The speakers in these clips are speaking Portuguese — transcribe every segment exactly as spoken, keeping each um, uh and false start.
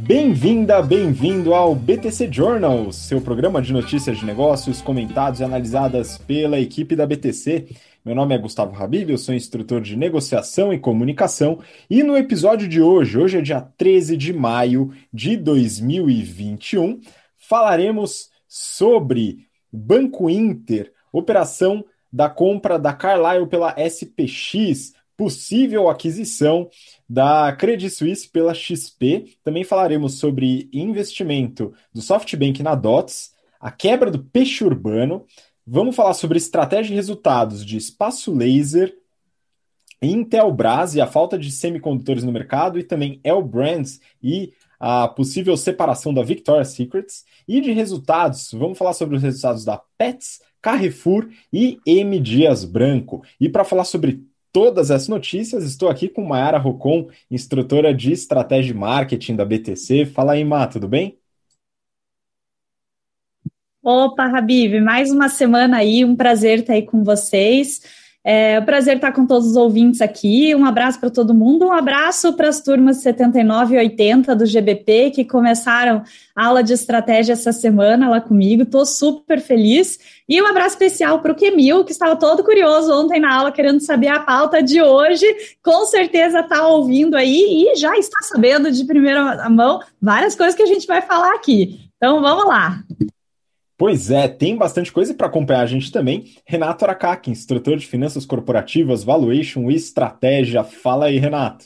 Bem-vinda, bem-vindo ao B T C Journal, seu programa de notícias de negócios comentados e analisadas pela equipe da B T C. Meu nome é Gustavo Habib, eu sou instrutor de negociação e comunicação e no episódio de hoje, hoje é dia treze de maio de dois mil e vinte e um, falaremos sobre Banco Inter, operação da compra da Carlyle pela S P X, possível aquisição da Credit Suisse pela X P. Também falaremos sobre investimento do SoftBank na Dots, a quebra do peixe urbano. Vamos falar sobre estratégia e resultados de Espaço Laser, Intelbras e a falta de semicondutores no mercado, e também L Brands e a possível separação da Victoria's Secrets. E de resultados, vamos falar sobre os resultados da Pets, Carrefour e M. Dias Branco. E para falar sobre todas essas notícias, estou aqui com Mayara Rocon, instrutora de estratégia e marketing da B T C. Fala aí, Má, tudo bem? Opa, Habib, mais uma semana aí, um prazer estar aí com vocês. É um prazer estar com todos os ouvintes aqui. Um abraço para todo mundo, um abraço para as turmas setenta e nove e oitenta do G B P que começaram a aula de estratégia essa semana lá comigo. Estou super feliz. E um abraço especial para o Kemil, que estava todo curioso ontem na aula, querendo saber a pauta de hoje. Com certeza está ouvindo aí e já está sabendo de primeira mão várias coisas que a gente vai falar aqui. Então, vamos lá. Pois é, tem bastante coisa para acompanhar a gente também. Renato Aracaki, instrutor de finanças corporativas, valuation e estratégia. Fala aí, Renato.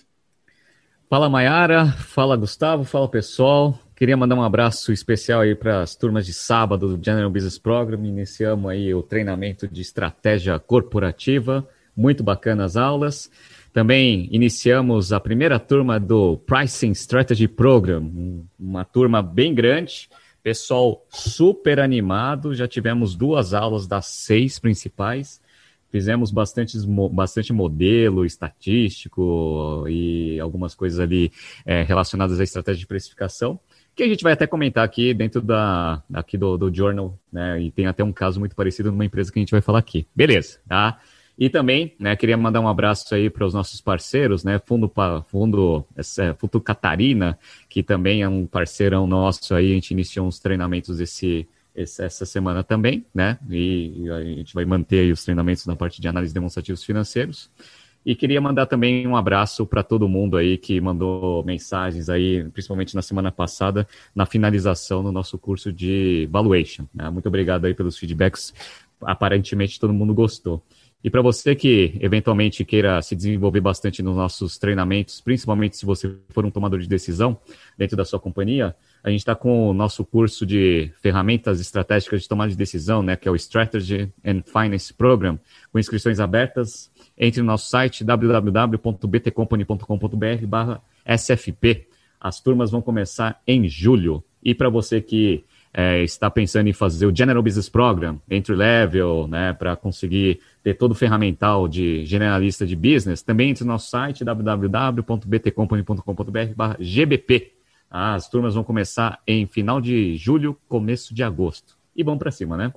Fala, Mayara. Fala, Gustavo. Fala, pessoal. Queria mandar um abraço especial aí para as turmas de sábado do General Business Program. Iniciamos aí o treinamento de estratégia corporativa. Muito bacana as aulas. Também iniciamos a primeira turma do Pricing Strategy Program, uma turma bem grande. Pessoal super animado, já tivemos duas aulas das seis principais, fizemos bastante, bastante modelo estatístico e algumas coisas ali é, relacionadas à estratégia de precificação, que a gente vai até comentar aqui dentro da, aqui do, do Journal, né, e tem até um caso muito parecido numa empresa que a gente vai falar aqui. Beleza, tá? E também, né, queria mandar um abraço aí para os nossos parceiros, né, Fundo, Fundo, Fundo Catarina, que também é um parceirão nosso aí, a gente iniciou uns treinamentos esse, esse, essa semana também, né, e, e a gente vai manter aí os treinamentos na parte de análise de demonstrativos financeiros. E queria mandar também um abraço para todo mundo aí que mandou mensagens aí, principalmente na semana passada, na finalização do nosso curso de Valuation, né? Muito obrigado aí pelos feedbacks, aparentemente todo mundo gostou. E para você que eventualmente queira se desenvolver bastante nos nossos treinamentos, principalmente se você for um tomador de decisão dentro da sua companhia, a gente está com o nosso curso de ferramentas estratégicas de tomada de decisão, né, que é o Strategy and Finance Program, com inscrições abertas. Entre no nosso site w w w ponto b t company ponto com ponto b r barra S F P. As turmas vão começar em julho. E para você que É, está pensando em fazer o General Business Program, Entry Level, né, para conseguir ter todo o ferramental de generalista de business, também entre no nosso site w w w ponto b t company ponto com ponto b r barra G B P. Ah, as turmas vão começar em final de julho, começo de agosto. E vamos para cima, né?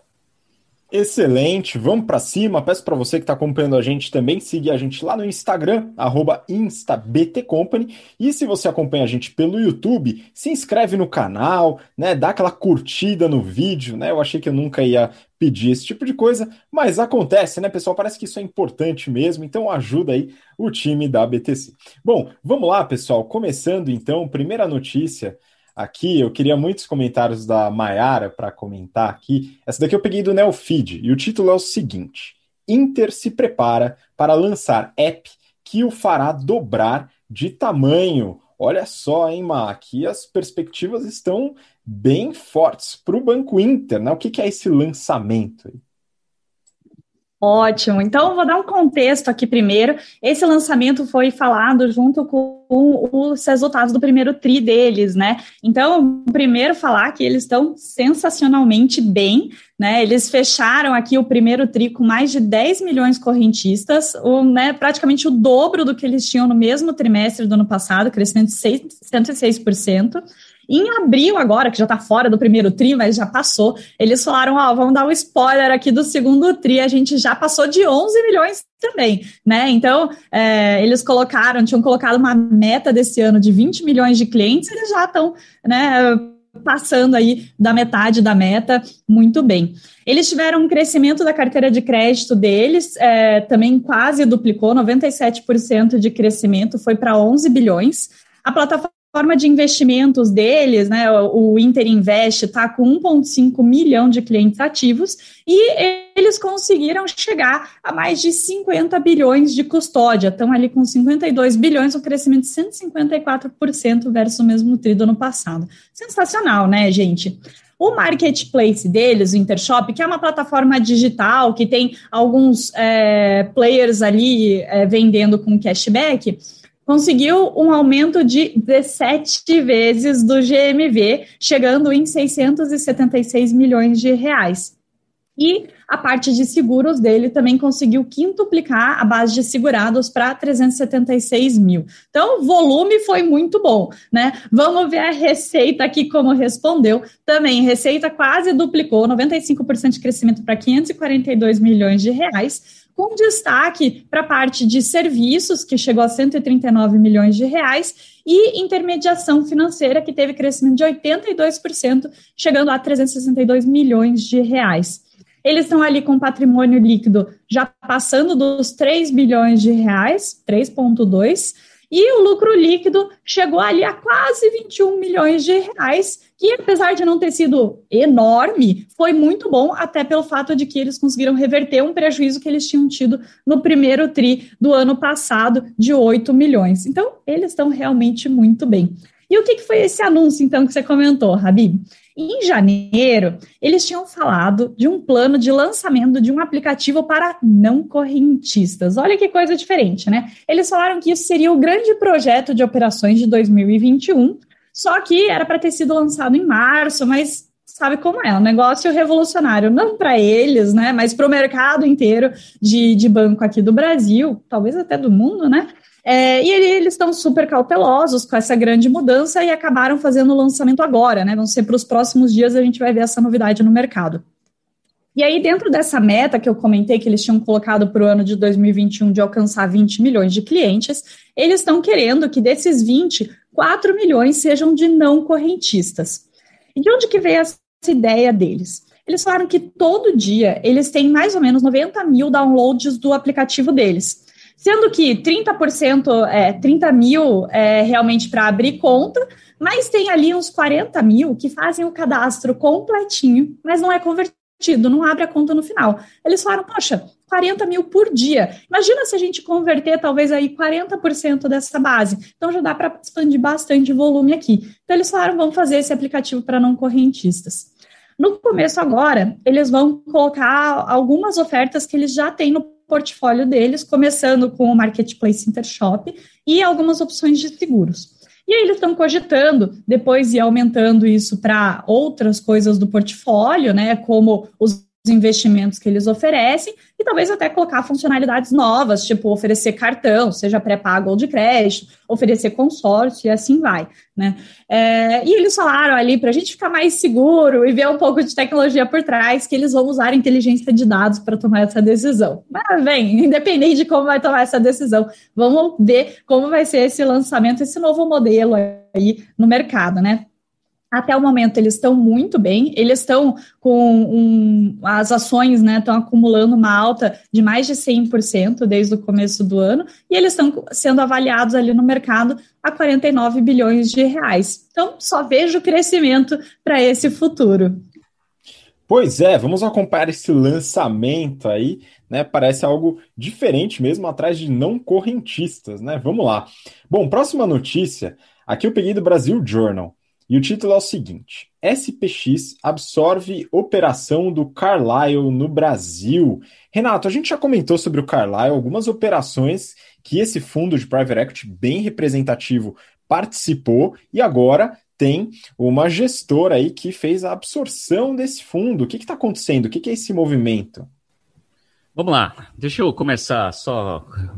Excelente, vamos para cima. Peço para você que está acompanhando a gente também seguir a gente lá no Instagram, arroba instabtcompany. E se você acompanha a gente pelo YouTube, se inscreve no canal, né? Dá aquela curtida no vídeo, né? Eu achei que eu nunca ia pedir esse tipo de coisa, mas acontece, né, pessoal? Parece que isso é importante mesmo, então ajuda aí o time da B T C. Bom, vamos lá, pessoal. Começando então, primeira notícia. Aqui, eu queria muitos comentários da Mayara para comentar aqui. Essa daqui eu peguei do Neofeed, e o título é o seguinte: Inter se prepara para lançar app que o fará dobrar de tamanho. Olha só, hein, Ma, aqui as perspectivas estão bem fortes para o Banco Inter, né? O que, que é esse lançamento aí? Ótimo, então vou dar um contexto aqui primeiro. Esse lançamento foi falado junto com os resultados do primeiro tri deles, né? Então, primeiro falar que eles estão sensacionalmente bem, né? Eles fecharam aqui o primeiro tri com mais de dez milhões correntistas, o, né, praticamente o dobro do que eles tinham no mesmo trimestre do ano passado, crescimento de cento e seis por cento. Em abril agora, que já está fora do primeiro tri, mas já passou, eles falaram, ó, vamos dar um spoiler aqui do segundo tri, a gente já passou de onze milhões também, né? Então, é, eles colocaram, tinham colocado uma meta desse ano de vinte milhões de clientes, eles já estão, né, passando aí da metade da meta, muito bem. Eles tiveram um crescimento da carteira de crédito deles, é, também quase duplicou, noventa e sete por cento de crescimento, foi para onze bilhões. A plataforma de investimentos deles, né, o Inter Invest, está com um vírgula cinco milhão de clientes ativos e eles conseguiram chegar a mais de cinquenta bilhões de custódia, estão ali com cinquenta e dois bilhões, um crescimento de cento e cinquenta e quatro por cento versus o mesmo tri do ano passado. Sensacional, né, gente? O marketplace deles, o Intershop, que é uma plataforma digital que tem alguns é, players ali é, vendendo com cashback, conseguiu um aumento de dezessete vezes do G M V, chegando em seiscentos e setenta e seis milhões de reais. E a parte de seguros dele também conseguiu quintuplicar a base de segurados para trezentos e setenta e seis mil. Então, o volume foi muito bom, né? Vamos ver a receita aqui como respondeu. Também, receita quase duplicou, noventa e cinco por cento de crescimento para quinhentos e quarenta e dois milhões de reais, com destaque para a parte de serviços, que chegou a cento e trinta e nove milhões de reais, e intermediação financeira, que teve crescimento de oitenta e dois por cento, chegando a trezentos e sessenta e dois milhões de reais. Eles estão ali com patrimônio líquido já passando dos três bilhões de reais, três vírgula dois, e o lucro líquido chegou ali a quase vinte e um milhões de reais, que apesar de não ter sido enorme, foi muito bom, até pelo fato de que eles conseguiram reverter um prejuízo que eles tinham tido no primeiro tri do ano passado, de oito milhões. Então, eles estão realmente muito bem. E o que foi esse anúncio, então, que você comentou, Habib? Em janeiro, eles tinham falado de um plano de lançamento de um aplicativo para não correntistas. Olha que coisa diferente, né? Eles falaram que isso seria o grande projeto de operações de dois mil e vinte e um, só que era para ter sido lançado em março, mas sabe como é, um negócio revolucionário, não para eles, né, mas para o mercado inteiro de, de banco aqui do Brasil, talvez até do mundo, né? É, e eles estão super cautelosos com essa grande mudança e acabaram fazendo o lançamento agora, né? Vão ser para os próximos dias, a gente vai ver essa novidade no mercado. E aí, dentro dessa meta que eu comentei que eles tinham colocado para o ano de dois mil e vinte e um de alcançar vinte milhões de clientes, eles estão querendo que desses vinte, quatro milhões sejam de não correntistas. E de onde que veio essa ideia deles? Eles falaram que todo dia eles têm mais ou menos noventa mil downloads do aplicativo deles. Sendo que trinta por cento, é, trinta mil é realmente para abrir conta, mas tem ali uns quarenta mil que fazem o cadastro completinho, mas não é convertido, não abre a conta no final. Eles falaram, poxa, quarenta mil por dia. Imagina se a gente converter talvez aí quarenta por cento dessa base. Então já dá para expandir bastante volume aqui. Então eles falaram, vamos fazer esse aplicativo para não correntistas. No começo agora, eles vão colocar algumas ofertas que eles já têm no portfólio deles, começando com o Marketplace Intershop e algumas opções de seguros. E aí eles estão cogitando depois ir aumentando isso para outras coisas do portfólio, né, como os investimentos que eles oferecem e talvez até colocar funcionalidades novas, tipo oferecer cartão, seja pré-pago ou de crédito, oferecer consórcio e assim vai, né? É, e eles falaram ali para a gente ficar mais seguro e ver um pouco de tecnologia por trás, que eles vão usar inteligência de dados para tomar essa decisão. Mas, bem, independente de como vai tomar essa decisão, vamos ver como vai ser esse lançamento, esse novo modelo aí no mercado, né? Até o momento, eles estão muito bem, eles estão com um, as ações, né, estão acumulando uma alta de mais de cem por cento desde o começo do ano, e eles estão sendo avaliados ali no mercado a quarenta e nove bilhões de reais. Então, só vejo crescimento para esse futuro. Pois é, vamos acompanhar esse lançamento aí, né? Parece algo diferente mesmo, atrás de não correntistas, né? Vamos lá. Bom, próxima notícia, aqui eu peguei do Brasil Journal. E o título é o seguinte: S P X absorve operação do Carlyle no Brasil. Renato, a gente já comentou sobre o Carlyle, algumas operações que esse fundo de private equity bem representativo participou e agora tem uma gestora aí que fez a absorção desse fundo. O que está acontecendo? O que, que é esse movimento? Vamos lá, deixa eu começar só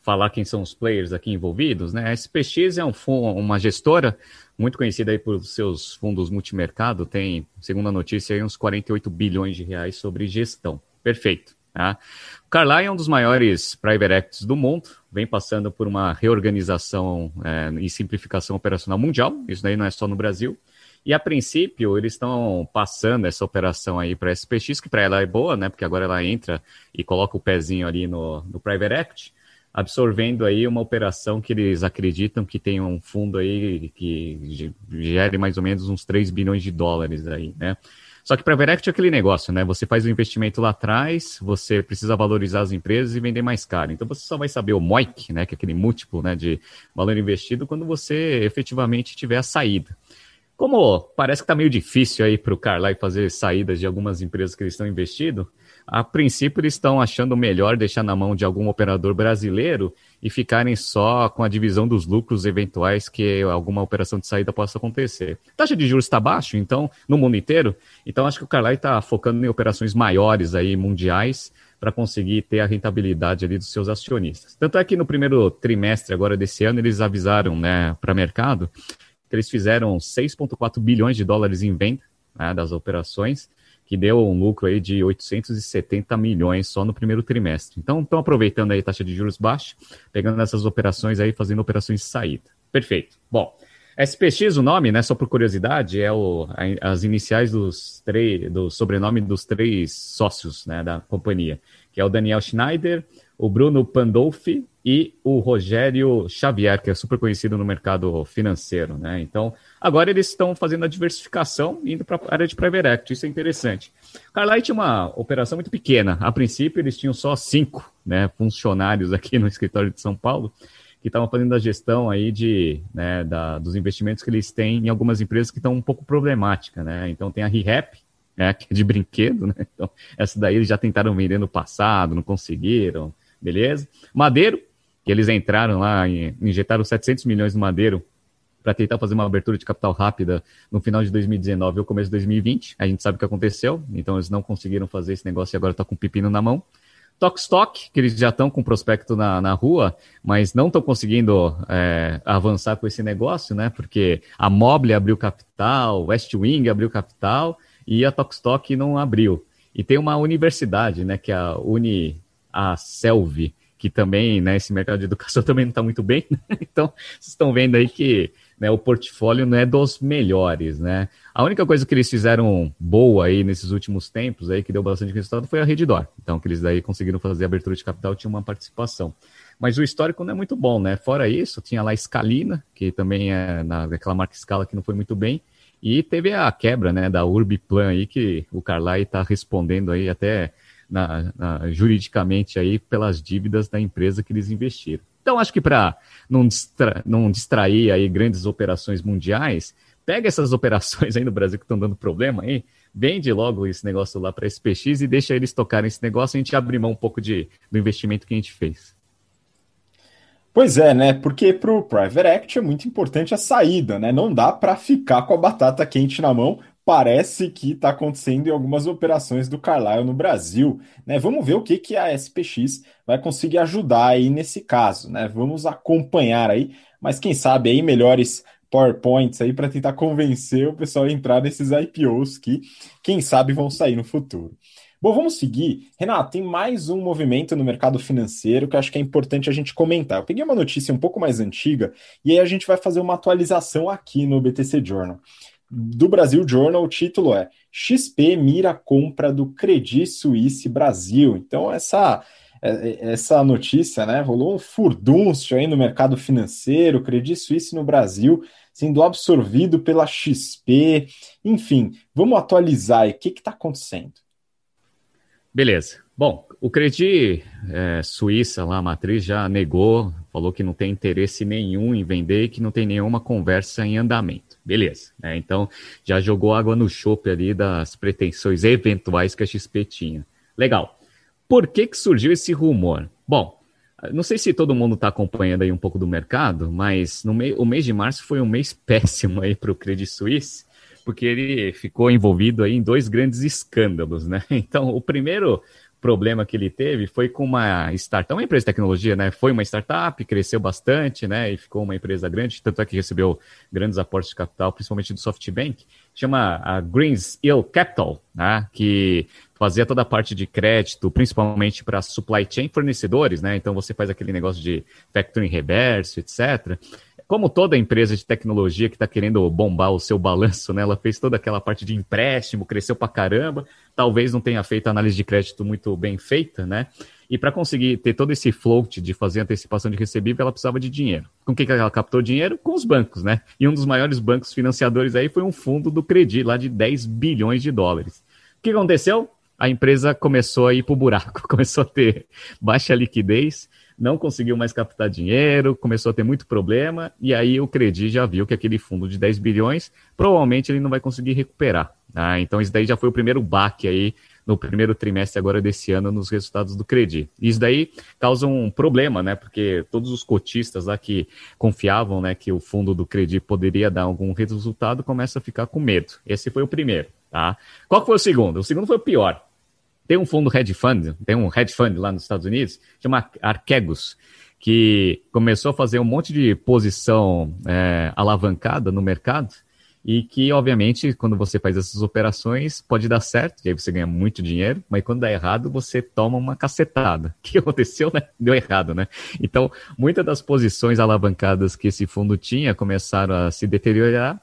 falar quem são os players aqui envolvidos, né? A S P X é um, uma gestora muito conhecida aí por seus fundos multimercado, tem, segundo a notícia, aí uns quarenta e oito bilhões de reais sobre gestão. Perfeito. Tá? O Carlyle é um dos maiores private equities do mundo, vem passando por uma reorganização é, e simplificação operacional mundial, isso daí não é só no Brasil, e a princípio eles estão passando essa operação aí para a S P X, que para ela é boa, né, porque agora ela entra e coloca o pezinho ali no, no private equity, absorvendo aí uma operação que eles acreditam que tem um fundo aí que gere mais ou menos uns três bilhões de dólares aí, né. Só que private equity é aquele negócio, né? Você faz o investimento lá atrás, você precisa valorizar as empresas e vender mais caro. Então você só vai saber o M O I C, né? Que é aquele múltiplo, né, de valor investido, quando você efetivamente tiver a saída. Como parece que está meio difícil aí para o Carlyle fazer saídas de algumas empresas que eles estão investindo, a princípio eles estão achando melhor deixar na mão de algum operador brasileiro e ficarem só com a divisão dos lucros eventuais que alguma operação de saída possa acontecer. A taxa de juros está baixa, então, no mundo inteiro, então acho que o Carlyle está focando em operações maiores aí, mundiais, para conseguir ter a rentabilidade ali dos seus acionistas. Tanto é que no primeiro trimestre agora desse ano eles avisaram, né, para o mercado que eles fizeram seis vírgula quatro bilhões de dólares em venda, né, das operações, que deu um lucro aí de oitocentos e setenta milhões só no primeiro trimestre. Então, estão aproveitando aí a taxa de juros baixa, pegando essas operações aí, fazendo operações de saída. Perfeito. Bom, S P X, o nome, né, só por curiosidade, é o, as iniciais dos três, do sobrenome dos três sócios, né, da companhia, que é o Daniel Schneider, o Bruno Pandolfi e o Rogério Xavier, que é super conhecido no mercado financeiro, né? Então, agora eles estão fazendo a diversificação, indo para a área de private equity, isso é interessante. O Carlyle tinha uma operação muito pequena. A princípio, eles tinham só cinco, né, funcionários aqui no escritório de São Paulo, que estavam fazendo a gestão aí de, né, da, dos investimentos que eles têm em algumas empresas que estão um pouco problemáticas, né? Então, tem a ReHap, né, que é de brinquedo, né? Então, essa daí eles já tentaram vender no passado, não conseguiram. Beleza? Madeiro, que eles entraram lá e injetaram setecentos milhões no Madeiro para tentar fazer uma abertura de capital rápida no final de dois mil e dezenove ou começo de dois mil e vinte. A gente sabe o que aconteceu, então eles não conseguiram fazer esse negócio e agora está com o pepino na mão. Tokstok, que eles já estão com o prospecto na, na rua, mas não estão conseguindo é, avançar com esse negócio, né? Porque a Mobile abriu capital, West Wing abriu capital e a Tokstok não abriu. E tem uma universidade, né? Que é a Uni... a Selvi, que também, né, esse mercado de educação também não está muito bem, né? Então, vocês estão vendo aí que, né, o portfólio não é dos melhores, né? A única coisa que eles fizeram boa aí nesses últimos tempos, aí, que deu bastante resultado, foi a Redditor. Então, que eles daí conseguiram fazer a abertura de capital, tinha uma participação. Mas o histórico não é muito bom, né? Fora isso, tinha lá a Scalina, que também é naquela marca Scala que não foi muito bem, e teve a quebra, né, da Urbiplan aí, que o Carlyle está respondendo aí até... Na, na, juridicamente aí pelas dívidas da empresa que eles investiram. Então, acho que para não, distra, não distrair aí grandes operações mundiais, pega essas operações aí no Brasil que estão dando problema aí, vende logo esse negócio lá para a S P X e deixa eles tocarem esse negócio e a gente abre mão um pouco de, do investimento que a gente fez. Pois é, né? Porque para o Private Equity é muito importante a saída, né? Não dá para ficar com a batata quente na mão. Parece que está acontecendo em algumas operações do Carlyle no Brasil, né? Vamos ver o que, que a S P X vai conseguir ajudar aí nesse caso, né? Vamos acompanhar aí, mas quem sabe aí melhores PowerPoints aí para tentar convencer o pessoal a entrar nesses I P Os que, quem sabe, vão sair no futuro. Bom, vamos seguir. Renato, tem mais um movimento no mercado financeiro que eu acho que é importante a gente comentar. Eu peguei uma notícia um pouco mais antiga e aí a gente vai fazer uma atualização aqui no B T C Journal. Do Brasil Journal, o título é X P mira a compra do Credit Suisse Brasil. Então, essa, essa notícia, né, rolou um furdúncio aí no mercado financeiro, Credit Suisse no Brasil sendo absorvido pela X P. Enfim, vamos atualizar aí. O que está acontecendo? Beleza. Bom, o Credit é, Suíça, lá, a matriz, já negou, falou que não tem interesse nenhum em vender e que não tem nenhuma conversa em andamento. Beleza. É, então, já jogou água no chope ali das pretensões eventuais que a X P tinha. Legal. Por que que surgiu esse rumor? Bom, não sei se todo mundo está acompanhando aí um pouco do mercado, mas no mei- o mês de março foi um mês péssimo aí para o Credit Suisse, porque ele ficou envolvido aí em dois grandes escândalos, né? Então, o primeiro problema que ele teve foi com uma startup, uma empresa de tecnologia, né? Foi uma startup, cresceu bastante, né? E ficou uma empresa grande, tanto é que recebeu grandes aportes de capital, principalmente do SoftBank, chama a Greensill Capital, né? Que fazia toda a parte de crédito, principalmente para supply chain fornecedores, né? Então você faz aquele negócio de factoring reverso, etcétera. Como toda empresa de tecnologia que está querendo bombar o seu balanço, né? Ela fez toda aquela parte de empréstimo, cresceu pra caramba, talvez não tenha feito a análise de crédito muito bem feita, né? E para conseguir ter todo esse float de fazer antecipação de recebível, ela precisava de dinheiro. Com o que ela captou dinheiro? Com os bancos, né? E um dos maiores bancos financiadores aí foi um fundo do Credi, lá de dez bilhões de dólares. O que aconteceu? A empresa começou a ir pro buraco, começou a ter baixa liquidez, não conseguiu mais captar dinheiro, começou a ter muito problema, e aí o Credi já viu que aquele fundo de dez bilhões, provavelmente ele não vai conseguir recuperar. Tá? Então isso daí já foi o primeiro baque aí, no primeiro trimestre agora desse ano, nos resultados do Credi. Isso daí causa um problema, né? Porque todos os cotistas lá que confiavam, né, que o fundo do Credi poderia dar algum resultado, começam a ficar com medo. Esse foi o primeiro, tá? Qual foi o segundo? O segundo foi o pior. Tem um fundo hedge fund, tem um hedge fund lá nos Estados Unidos, chama Archegos, que começou a fazer um monte de posição é, alavancada no mercado e que, obviamente, quando você faz essas operações, pode dar certo, e aí você ganha muito dinheiro, mas quando dá errado, você toma uma cacetada. O que aconteceu, né? Deu errado, né? Então, muitas das posições alavancadas que esse fundo tinha começaram a se deteriorar,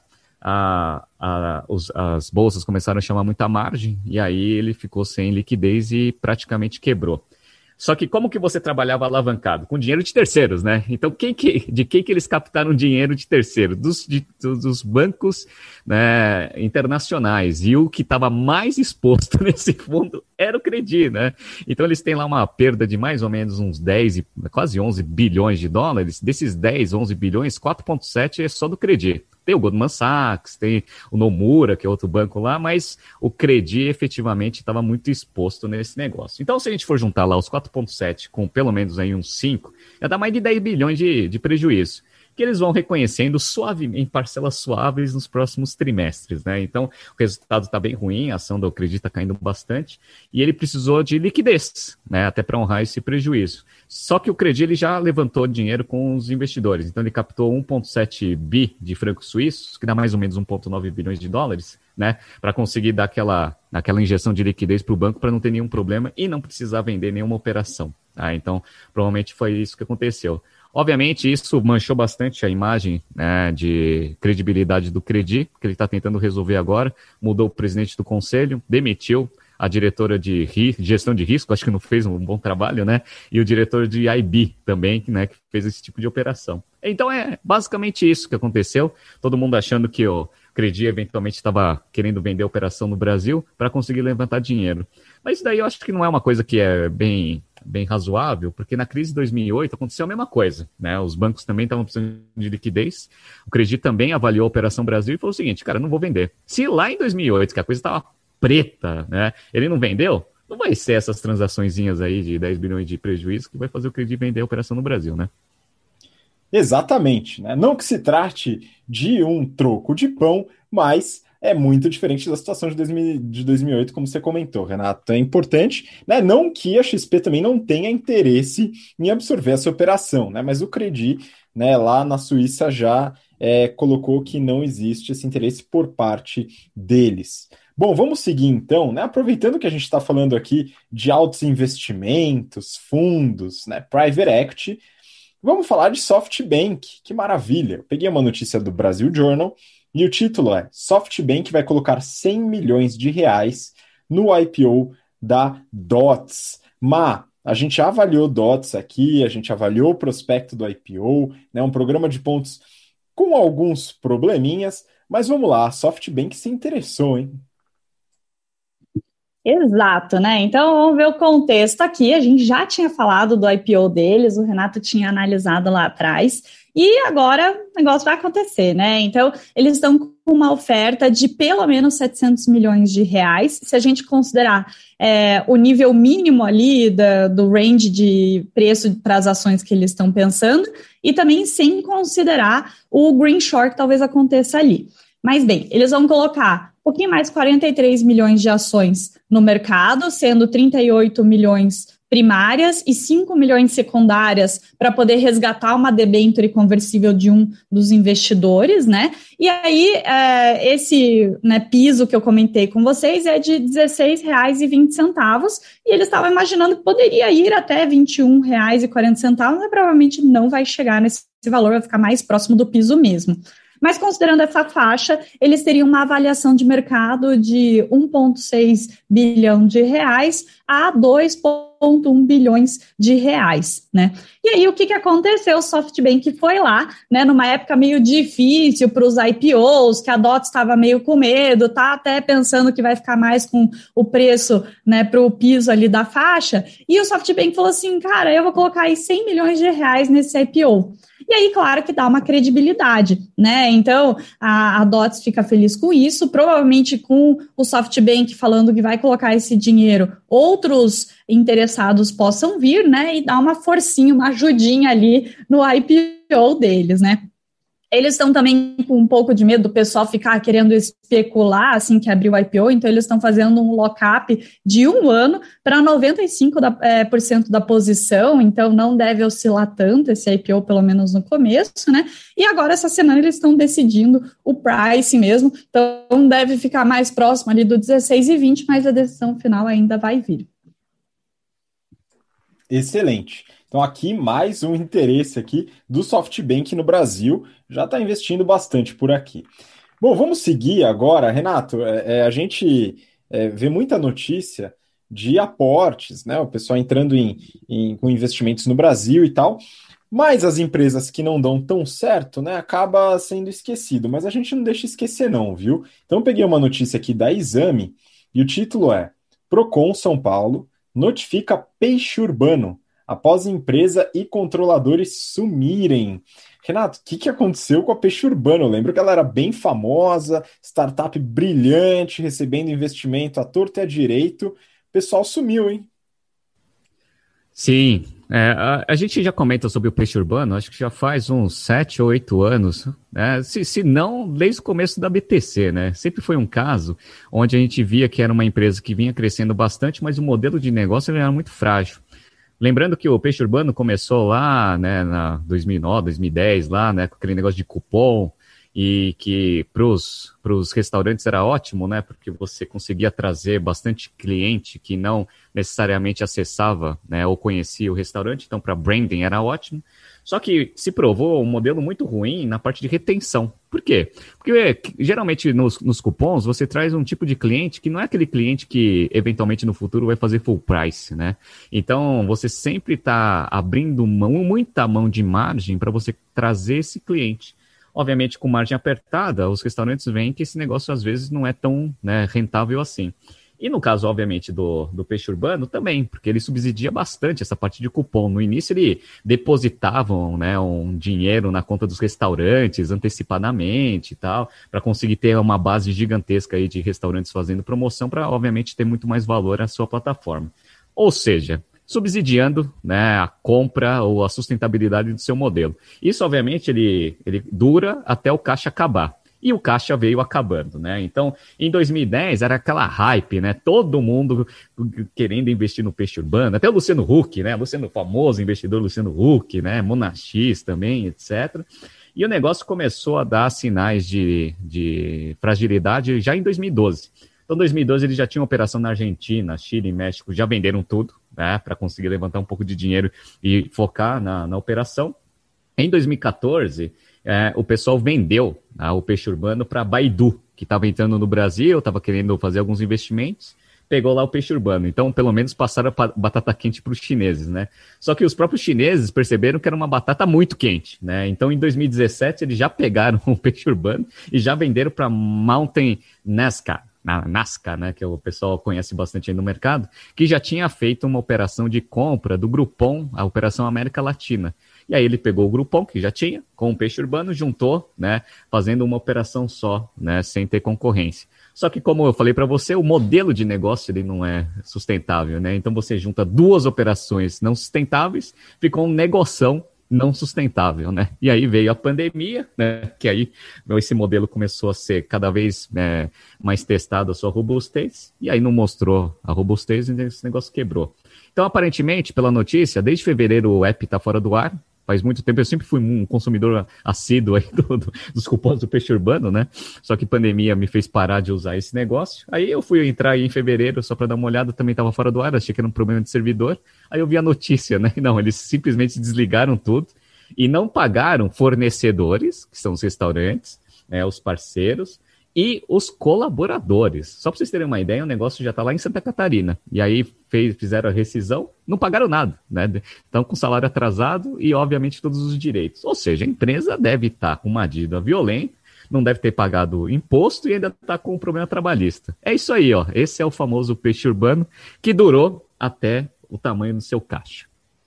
A, a, os, as bolsas começaram a chamar muita margem, e aí ele ficou sem liquidez e praticamente quebrou. Só que como que você trabalhava alavancado? Com dinheiro de terceiros, né? Então, quem que, de quem que eles captaram dinheiro de terceiro? Dos, de, dos bancos, né, internacionais. E o que estava mais exposto nesse fundo era o Credi, né? Então, eles têm lá uma perda de mais ou menos uns dez, quase onze bilhões de dólares. Desses dez, onze bilhões, quatro vírgula sete é só do Credi. Tem o Goldman Sachs, tem o Nomura, que é outro banco lá, mas o Credi efetivamente estava muito exposto nesse negócio. Então, se a gente for juntar lá os quatro vírgula sete com pelo menos aí uns cinco, já dá mais de dez bilhões de, de prejuízo, que eles vão reconhecendo suave, em parcelas suaves nos próximos trimestres, né? Então, o resultado está bem ruim, a ação do Credi está caindo bastante, e ele precisou de liquidez, né? Até para honrar esse prejuízo. Só que o Credi ele já levantou dinheiro com os investidores, então ele captou um vírgula sete bi de francos suíços, que dá mais ou menos um vírgula nove bilhões de dólares, né? Para conseguir dar aquela, aquela injeção de liquidez para o banco para não ter nenhum problema e não precisar vender nenhuma operação. Tá? Então, provavelmente foi isso que aconteceu. Obviamente, isso manchou bastante a imagem, né, de credibilidade do Credi, que ele está tentando resolver agora. Mudou o presidente do conselho, demitiu a diretora de ri, gestão de risco, acho que não fez um bom trabalho, né? E o diretor de I B também, né, que fez esse tipo de operação. Então, é basicamente isso que aconteceu. Todo mundo achando que o Credi eventualmente estava querendo vender a operação no Brasil para conseguir levantar dinheiro. Mas isso daí eu acho que não é uma coisa que é bem... bem razoável, porque na crise de dois mil e oito aconteceu a mesma coisa, né? Os bancos também estavam precisando de liquidez, o Credi também avaliou a Operação Brasil e falou o seguinte, cara, eu não vou vender. Se lá em dois mil e oito, que a coisa estava preta, né, ele não vendeu, não vai ser essas transaçõezinhas aí de dez bilhões de prejuízo que vai fazer o Credi vender a operação no Brasil, né? Exatamente, né? Não que se trate de um troco de pão, mas é muito diferente da situação de, dois mil, de dois mil e oito, como você comentou, Renato. É importante, né? Não que a X P também não tenha interesse em absorver essa operação, né? Mas o Credi, né, lá na Suíça já é, colocou que não existe esse interesse por parte deles. Bom, vamos seguir então, né? Aproveitando que a gente está falando aqui de altos investimentos, fundos, né, private equity, vamos falar de SoftBank. Que maravilha! Eu peguei uma notícia do Brasil Journal e o título é SoftBank vai colocar cem milhões de reais no I P O da D O T S. Mas a gente já avaliou D O T S aqui, a gente avaliou o prospecto do I P O, né, um programa de pontos com alguns probleminhas, mas vamos lá, a SoftBank se interessou, hein? Exato, né? Então vamos ver o contexto aqui. A gente já tinha falado do I P O deles, o Renato tinha analisado lá atrás, e agora o negócio vai acontecer, né? Então eles estão com uma oferta de pelo menos setecentos milhões de reais, se a gente considerar é, o nível mínimo ali da, do range de preço para as ações que eles estão pensando, e também sem considerar o green short que talvez aconteça ali. Mas bem, eles vão colocar pouquinho mais de quarenta e três milhões de ações no mercado, sendo trinta e oito milhões primárias e cinco milhões secundárias para poder resgatar uma debênture conversível de um dos investidores, né? E aí, é, esse né, piso que eu comentei com vocês é de dezesseis reais e vinte centavos, e eles estavam imaginando que poderia ir até vinte e um reais e quarenta centavos, mas provavelmente não vai chegar nesse valor, vai ficar mais próximo do piso mesmo. Mas considerando essa faixa, eles teriam uma avaliação de mercado de um vírgula seis bilhão de reais a dois vírgula um bilhões de reais, né? E aí, o que, que aconteceu? O SoftBank foi lá, né, numa época meio difícil para os I P Os, que a D O T estava meio com medo, tá até pensando que vai ficar mais com o preço, né, para o piso ali da faixa, e o SoftBank falou assim, cara, eu vou colocar aí cem milhões de reais nesse I P O. E aí, claro que dá uma credibilidade, né? Então, a, a D O T S fica feliz com isso, provavelmente com o SoftBank falando que vai colocar esse dinheiro, outros interessados possam vir, né? E dar uma forcinha, uma ajudinha ali no I P O deles, né? Eles estão também com um pouco de medo do pessoal ficar querendo especular assim que abrir o I P O, então eles estão fazendo um lock-up de um ano para noventa e cinco por cento da posição, então não deve oscilar tanto esse I P O, pelo menos no começo, né? E agora, essa semana, eles estão decidindo o price mesmo, então deve ficar mais próximo ali do dezesseis e vinte, mas a decisão final ainda vai vir. Excelente. Então aqui mais um interesse aqui do SoftBank no Brasil, já está investindo bastante por aqui. Bom, vamos seguir agora, Renato, é, é, a gente é, vê muita notícia de aportes, né? O pessoal entrando em, em, com investimentos no Brasil e tal, mas as empresas que não dão tão certo, né, acaba sendo esquecido, mas a gente não deixa esquecer não, viu? Então eu peguei uma notícia aqui da Exame e o título é Procon São Paulo notifica peixe urbano após empresa e controladores sumirem. Renato, o que, que aconteceu com a Peixe Urbano? Eu lembro que ela era bem famosa, startup brilhante, recebendo investimento à torto e à direito. O pessoal sumiu, hein? Sim, é, a, a gente já comenta sobre o Peixe Urbano, acho que já faz uns sete ou oito anos, né? se, se não, desde o começo da B T C, né? Sempre foi um caso onde a gente via que era uma empresa que vinha crescendo bastante, mas o modelo de negócio era muito frágil. Lembrando que o Peixe Urbano começou lá, né, na dois mil e nove, dois mil e dez, lá, né, com aquele negócio de cupom, e que para os restaurantes era ótimo, né, porque você conseguia trazer bastante cliente que não necessariamente acessava, né, ou conhecia o restaurante, então para branding era ótimo. Só que se provou um modelo muito ruim na parte de retenção. Por quê? Porque geralmente nos, nos cupons você traz um tipo de cliente que não é aquele cliente que eventualmente no futuro vai fazer full price, né? Então você sempre está abrindo mão, muita mão de margem para você trazer esse cliente. Obviamente com margem apertada, os restaurantes veem que esse negócio às vezes não é tão, né, rentável assim. E no caso, obviamente, do, do Peixe Urbano também, porque ele subsidia bastante essa parte de cupom. No início, ele depositavam, né, um dinheiro na conta dos restaurantes antecipadamente e tal, para conseguir ter uma base gigantesca aí de restaurantes fazendo promoção para, obviamente, ter muito mais valor à sua plataforma. Ou seja, subsidiando, né, a compra ou a sustentabilidade do seu modelo. Isso, obviamente, ele, ele dura até o caixa acabar. E o caixa veio acabando, né? Então, em dois mil e dez, era aquela hype, né? Todo mundo querendo investir no Peixe Urbano. Até o Luciano Huck, né? Luciano, famoso investidor Luciano Huck, né? Monarchis também, etcétera. E o negócio começou a dar sinais de, de fragilidade já em dois mil e doze. Então, em dois mil e doze, eles já tinham operação na Argentina, Chile e México. Já venderam tudo, né? Para conseguir levantar um pouco de dinheiro e focar na, na operação. Em dois mil e quatorze... É, o pessoal vendeu, né, o Peixe Urbano para a Baidu, que estava entrando no Brasil, estava querendo fazer alguns investimentos, pegou lá o Peixe Urbano. Então, pelo menos, passaram a batata quente para os chineses, né? Só que os próprios chineses perceberam que era uma batata muito quente, né? Então, em dois mil e dezessete, eles já pegaram o Peixe Urbano e já venderam para Mountain Nazca, Nazca, né, que o pessoal conhece bastante aí no mercado, que já tinha feito uma operação de compra do Groupon, a Operação América Latina. E aí ele pegou o Groupon, que já tinha, com o Peixe Urbano, juntou, né, fazendo uma operação só, né, sem ter concorrência. Só que, como eu falei para você, o modelo de negócio ele não é sustentável, né? Então você junta duas operações não sustentáveis, ficou um negoção, não sustentável, né? E aí veio a pandemia, né? Que aí esse modelo começou a ser cada vez é, mais testado a sua robustez, e aí não mostrou a robustez e esse negócio quebrou. Então, aparentemente, pela notícia, desde fevereiro o app está fora do ar. Faz muito tempo, eu sempre fui um consumidor assíduo aí do, do, dos cupons do peixe urbano, né? Só que pandemia me fez parar de usar esse negócio. Aí eu fui entrar aí em fevereiro só para dar uma olhada, também estava fora do ar, achei que era um problema de servidor. Aí eu vi a notícia, né? Não, eles simplesmente desligaram tudo e não pagaram fornecedores, que são os restaurantes, né, os parceiros, e os colaboradores. Só para vocês terem uma ideia, o negócio já está lá em Santa Catarina. E aí fez, fizeram a rescisão, não pagaram nada, né? Estão com salário atrasado e, obviamente, todos os direitos. Ou seja, a empresa deve estar com uma dívida violenta, não deve ter pagado imposto e ainda está com um problema trabalhista. É isso aí, ó. Esse é o famoso peixe urbano que durou até o tamanho do seu caixa.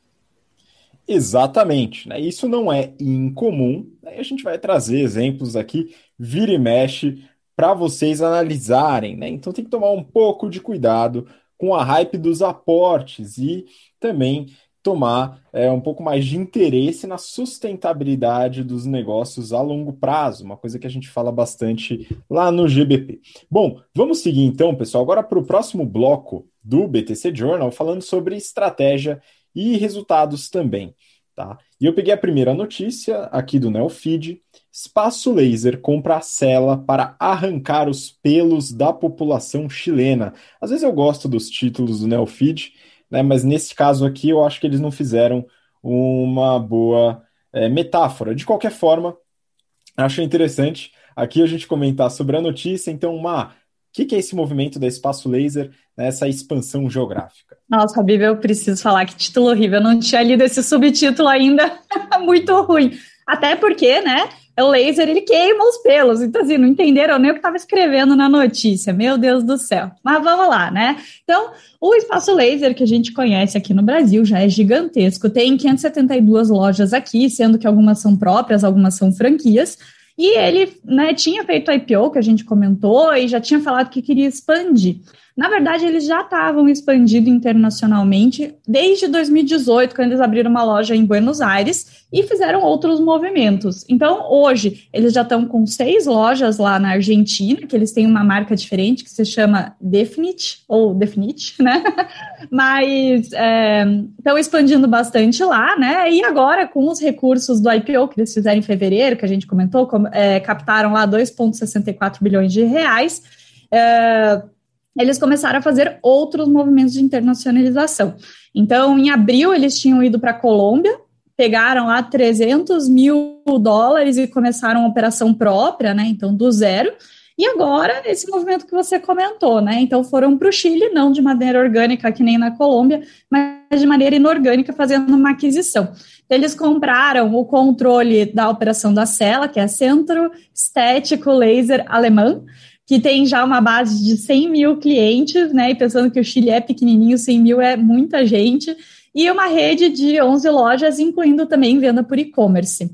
Exatamente, né? Isso não é incomum. Né? A gente vai trazer exemplos aqui, vira e mexe, para vocês analisarem, né? Então tem que tomar um pouco de cuidado com a hype dos aportes e também tomar é, um pouco mais de interesse na sustentabilidade dos negócios a longo prazo, uma coisa que a gente fala bastante lá no G B P. Bom, vamos seguir então, pessoal, agora para o próximo bloco do B T C Journal, falando sobre estratégia e resultados também. Tá? E eu peguei a primeira notícia aqui do Neofeed. Espaço Laser compra a Cela para arrancar os pelos da população chilena. Às vezes eu gosto dos títulos do Neofeed, né, mas nesse caso aqui eu acho que eles não fizeram uma boa é, metáfora. De qualquer forma, acho interessante aqui a gente comentar sobre a notícia. Então, Má, o que, que é esse movimento da Espaço Laser, né, essa expansão geográfica? Nossa, Habib, eu preciso falar que título horrível. Eu não tinha lido esse subtítulo ainda. Muito ruim. Até porque, né, o laser, ele queima os pelos. Então, assim, não entenderam nem o que estava escrevendo na notícia. Meu Deus do céu. Mas vamos lá, né? Então, o Espaço Laser que a gente conhece aqui no Brasil já é gigantesco. Tem quinhentas e setenta e duas lojas aqui, sendo que algumas são próprias, algumas são franquias. E ele, né, tinha feito I P O, que a gente comentou, e já tinha falado que queria expandir. Na verdade, eles já estavam expandindo internacionalmente desde dois mil e dezoito, quando eles abriram uma loja em Buenos Aires e fizeram outros movimentos. Então, hoje, eles já estão com seis lojas lá na Argentina, que eles têm uma marca diferente, que se chama Definite, ou Definite, né? Mas é, estão expandindo bastante lá, né? E agora, com os recursos do I P O que eles fizeram em fevereiro, que a gente comentou, é, captaram lá dois vírgula sessenta e quatro bilhões de reais, é, eles começaram a fazer outros movimentos de internacionalização. Então, em abril, eles tinham ido para a Colômbia, pegaram lá trezentos mil dólares e começaram uma operação própria, né? Então, do zero. E agora, esse movimento que você comentou, né? Então, foram para o Chile, não de maneira orgânica, que nem na Colômbia, mas de maneira inorgânica, fazendo uma aquisição. Eles compraram o controle da operação da Cela, que é Centro Estético Laser Alemão, que tem já uma base de cem mil clientes, né? E pensando que o Chile é pequenininho, cem mil é muita gente, e uma rede de onze lojas, incluindo também venda por e-commerce.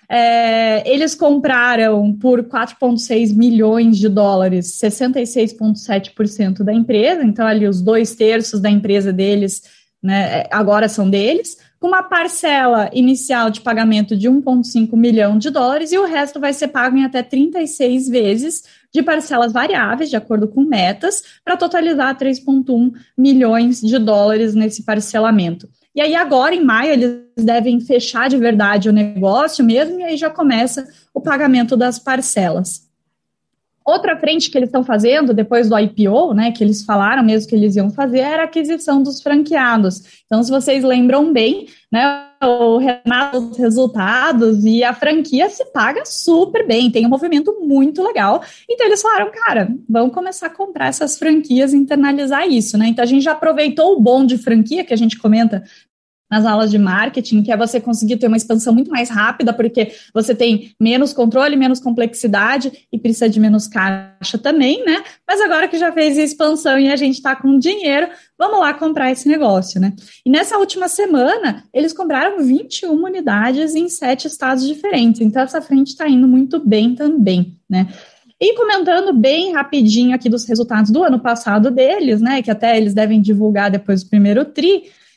É, eles compraram por quatro vírgula seis milhões de dólares, sessenta e seis vírgula sete por cento da empresa, então ali os dois terços da empresa deles, né, agora são deles, com uma parcela inicial de pagamento de um vírgula cinco milhão de dólares, e o resto vai ser pago em até trinta e seis vezes de parcelas variáveis, de acordo com metas, para totalizar três vírgula um milhões de dólares nesse parcelamento. E aí agora, em maio, eles devem fechar de verdade o negócio mesmo, e aí já começa o pagamento das parcelas. Outra frente que eles estão fazendo, depois do I P O, né, que eles falaram mesmo que eles iam fazer, era a aquisição dos franqueados. Então, se vocês lembram bem, né, o Renato, os resultados, e a franquia se paga super bem, tem um movimento muito legal. Então, eles falaram, cara, vamos começar a comprar essas franquias e internalizar isso, né? Então, a gente já aproveitou o bom de franquia, que a gente comenta nas aulas de marketing, que é você conseguir ter uma expansão muito mais rápida, porque você tem menos controle, menos complexidade e precisa de menos caixa também, né? Mas agora que já fez a expansão e a gente está com dinheiro, vamos lá comprar esse negócio, né? E nessa última semana, eles compraram vinte e uma unidades em sete estados diferentes, então essa frente está indo muito bem também, né? E comentando bem rapidinho aqui dos resultados do ano passado deles, né, que até eles devem divulgar depois do primeiro tri,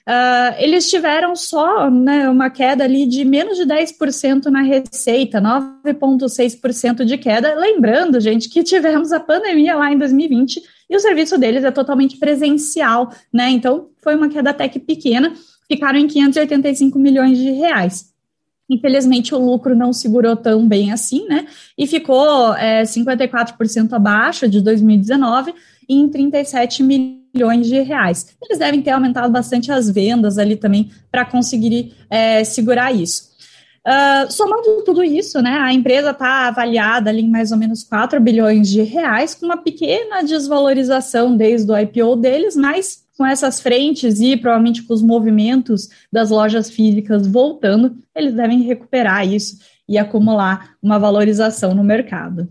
Uh, eles tiveram só, né, uma queda ali de menos de dez por cento na receita, nove vírgula seis por cento de queda. Lembrando, gente, que tivemos a pandemia lá em dois mil e vinte e o serviço deles é totalmente presencial, né? Então, foi uma queda até que pequena, ficaram em quinhentos e oitenta e cinco milhões de reais. Infelizmente, o lucro não segurou tão bem assim, né? E ficou é, cinquenta e quatro por cento abaixo de dois mil e dezenove, em trinta e sete milhões de reais. Eles devem ter aumentado bastante as vendas ali também para conseguir é, segurar isso. Uh, somando tudo isso, né, a empresa está avaliada ali em mais ou menos quatro bilhões de reais, com uma pequena desvalorização desde o I P O deles, mas com essas frentes e provavelmente com os movimentos das lojas físicas voltando, eles devem recuperar isso e acumular uma valorização no mercado.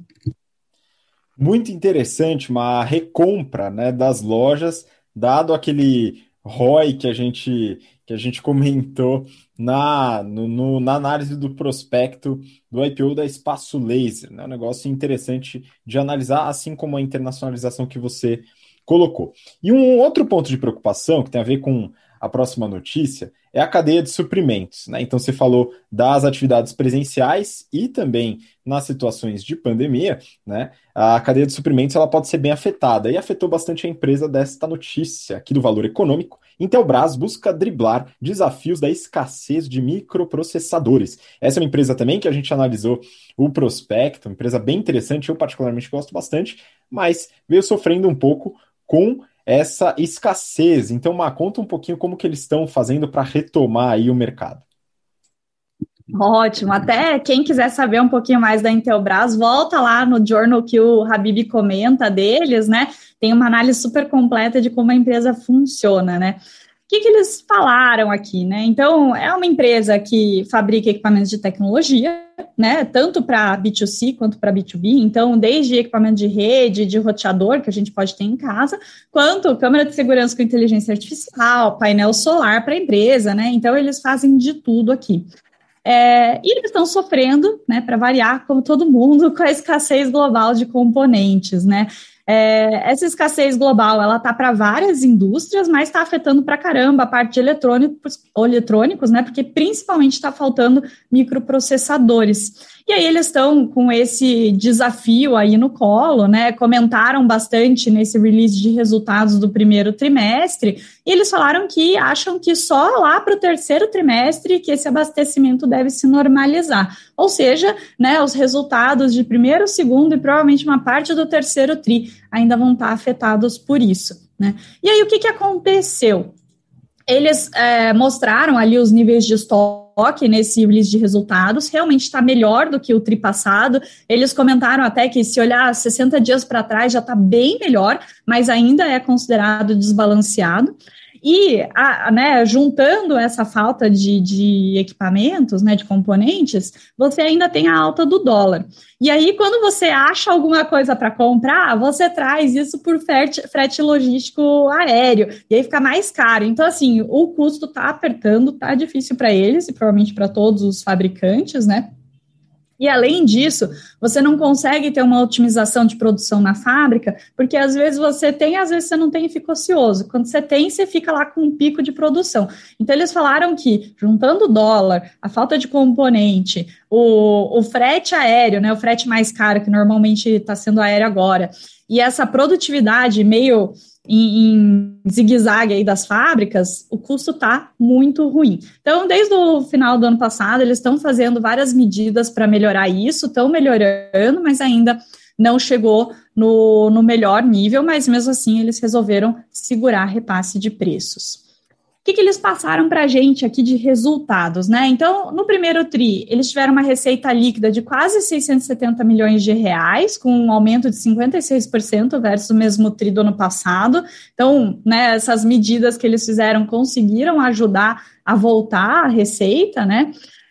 Muito interessante, uma recompra, né, das lojas, dado aquele R O I que a gente, que a gente comentou na, no, no, na análise do prospecto do I P O da Espaço Laser, né, um negócio interessante de analisar, assim como a internacionalização que você colocou. E um outro ponto de preocupação, que tem a ver com a próxima notícia, é a cadeia de suprimentos, né? Então você falou das atividades presenciais e também nas situações de pandemia, né? A cadeia de suprimentos ela pode ser bem afetada e afetou bastante a empresa desta notícia aqui do Valor Econômico. Intelbras busca driblar desafios da escassez de microprocessadores. Essa é uma empresa também que a gente analisou o prospecto, uma empresa bem interessante, eu particularmente gosto bastante, mas veio sofrendo um pouco com essa escassez. Então, Má, conta um pouquinho como que eles estão fazendo para retomar aí o mercado. Ótimo, até quem quiser saber um pouquinho mais da Intelbras, volta lá no journal que o Habib comenta deles, né? Tem uma análise super completa de como a empresa funciona, né? O que, que eles falaram aqui, né? Então, é uma empresa que fabrica equipamentos de tecnologia, né? Tanto para B dois C quanto para B dois B. Então, desde equipamento de rede, de roteador, que a gente pode ter em casa, quanto câmera de segurança com inteligência artificial, painel solar para a empresa, né? Então, eles fazem de tudo aqui. É, e eles estão sofrendo, né, para variar, como todo mundo, com a escassez global de componentes, né? É, essa escassez global, ela está para várias indústrias, mas está afetando para caramba a parte de eletrônicos, eletrônicos, né? Porque principalmente está faltando microprocessadores. E aí eles estão com esse desafio aí no colo, né? Comentaram bastante nesse release de resultados do primeiro trimestre, e eles falaram que acham que só lá para o terceiro trimestre que esse abastecimento deve se normalizar. Ou seja, né, os resultados de primeiro, segundo e provavelmente uma parte do terceiro tri ainda vão estar afetados por isso, né? E aí o que, que aconteceu? Eles é, mostraram ali os níveis de estoque nesse release de resultados, realmente está melhor do que o tri passado. Eles comentaram até que se olhar sessenta dias para trás já está bem melhor, mas ainda é considerado desbalanceado. E, a, né, juntando essa falta de, de equipamentos, né, de componentes, você ainda tem a alta do dólar. E aí, quando você acha alguma coisa para comprar, você traz isso por frete, frete logístico aéreo, e aí fica mais caro. Então, assim, o custo está apertando, está difícil para eles, e provavelmente para todos os fabricantes, né? E, além disso, você não consegue ter uma otimização de produção na fábrica, porque às vezes você tem, às vezes você não tem e fica ocioso. Quando você tem, você fica lá com um pico de produção. Então, eles falaram que, juntando o dólar, a falta de componente, o, o frete aéreo, né, o frete mais caro, que normalmente está sendo aéreo agora, e essa produtividade meio em, em zigue-zague aí das fábricas, o custo está muito ruim. Então, desde o final do ano passado, eles estão fazendo várias medidas para melhorar isso, estão melhorando, mas ainda não chegou no, no melhor nível, mas mesmo assim eles resolveram segurar repasse de preços. O que, que eles passaram para a gente aqui de resultados, né? Então, no primeiro tri, eles tiveram uma receita líquida de quase seiscentos e setenta milhões de reais, com um aumento de cinquenta e seis por cento versus o mesmo tri do ano passado. Então, né, essas medidas que eles fizeram conseguiram ajudar a voltar a receita, né?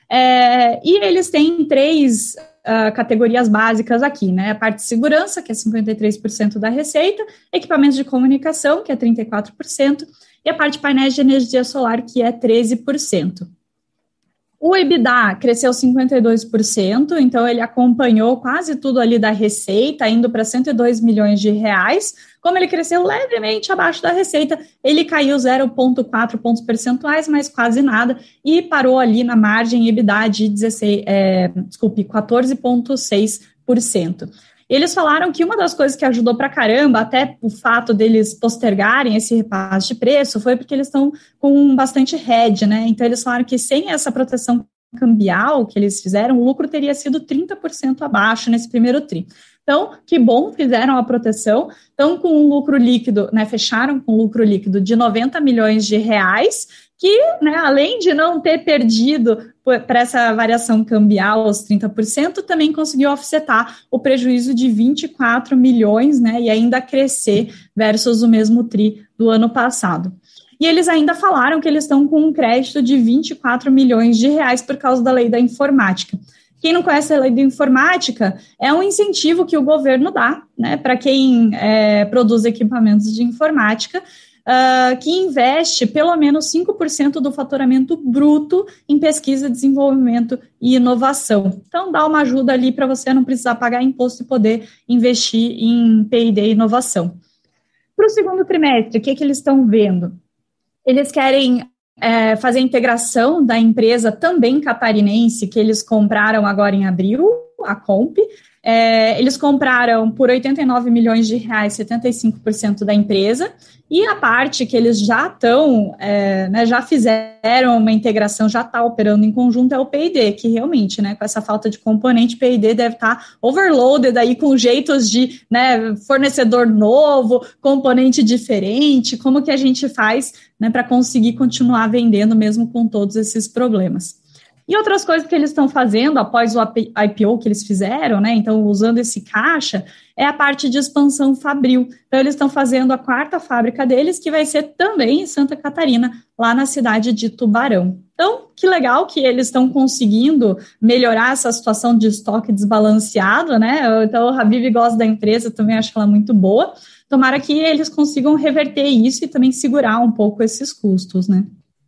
É, e eles têm três uh, categorias básicas aqui, né? A parte de segurança, que é cinquenta e três por cento da receita, equipamentos de comunicação, que é trinta e quatro por cento, e a parte de painéis de energia solar, que é treze por cento. O EBITDA cresceu cinquenta e dois por cento, então ele acompanhou quase tudo ali da receita, indo para cento e dois milhões de reais. Como ele cresceu levemente abaixo da receita, ele caiu zero vírgula quatro pontos percentuais, mas quase nada, e parou ali na margem EBITDA de dezesseis, é, desculpe, quatorze vírgula seis por cento. Eles falaram que uma das coisas que ajudou pra caramba, até o fato deles postergarem esse repasse de preço, foi porque eles estão com bastante hedge, né? Então, eles falaram que sem essa proteção cambial que eles fizeram, o lucro teria sido trinta por cento abaixo nesse primeiro tri. Então, que bom, fizeram a proteção. Então, com um lucro líquido, né, fecharam com um lucro líquido de noventa milhões de reais, que, né, além de não ter perdido para essa variação cambial os trinta por cento, também conseguiu offsetar o prejuízo de vinte e quatro milhões, né, e ainda crescer versus o mesmo tri do ano passado. E eles ainda falaram que eles estão com um crédito de vinte e quatro milhões de reais por causa da lei da informática. Quem não conhece a lei da informática, é um incentivo que o governo dá, né, para quem é, produz equipamentos de informática, Uh, que investe pelo menos cinco por cento do faturamento bruto em pesquisa, desenvolvimento e inovação. Então, dá uma ajuda ali para você não precisar pagar imposto e poder investir em P e D e inovação. Para o segundo trimestre, o que, que eles estão vendo? Eles querem é, fazer a integração da empresa também catarinense, que eles compraram agora em abril, a Comp. É, eles compraram por oitenta e nove milhões de reais, setenta e cinco por cento da empresa, e a parte que eles já estão, é, né, já fizeram uma integração, já está operando em conjunto, é o P e D, que realmente, né, com essa falta de componente, P e D deve estar tá overloaded aí com jeitos de, né, fornecedor novo, componente diferente, como que a gente faz, né, para conseguir continuar vendendo mesmo com todos esses problemas. E outras coisas que eles estão fazendo após o I P O que eles fizeram, né? Então, usando esse caixa, é a parte de expansão fabril. Então, eles estão fazendo a quarta fábrica deles, que vai ser também em Santa Catarina, lá na cidade de Tubarão. Então, que legal que eles estão conseguindo melhorar essa situação de estoque desbalanceado, né? Então, o Habib gosta da empresa, também acho ela muito boa. Tomara que eles consigam reverter isso e também segurar um pouco esses custos, né?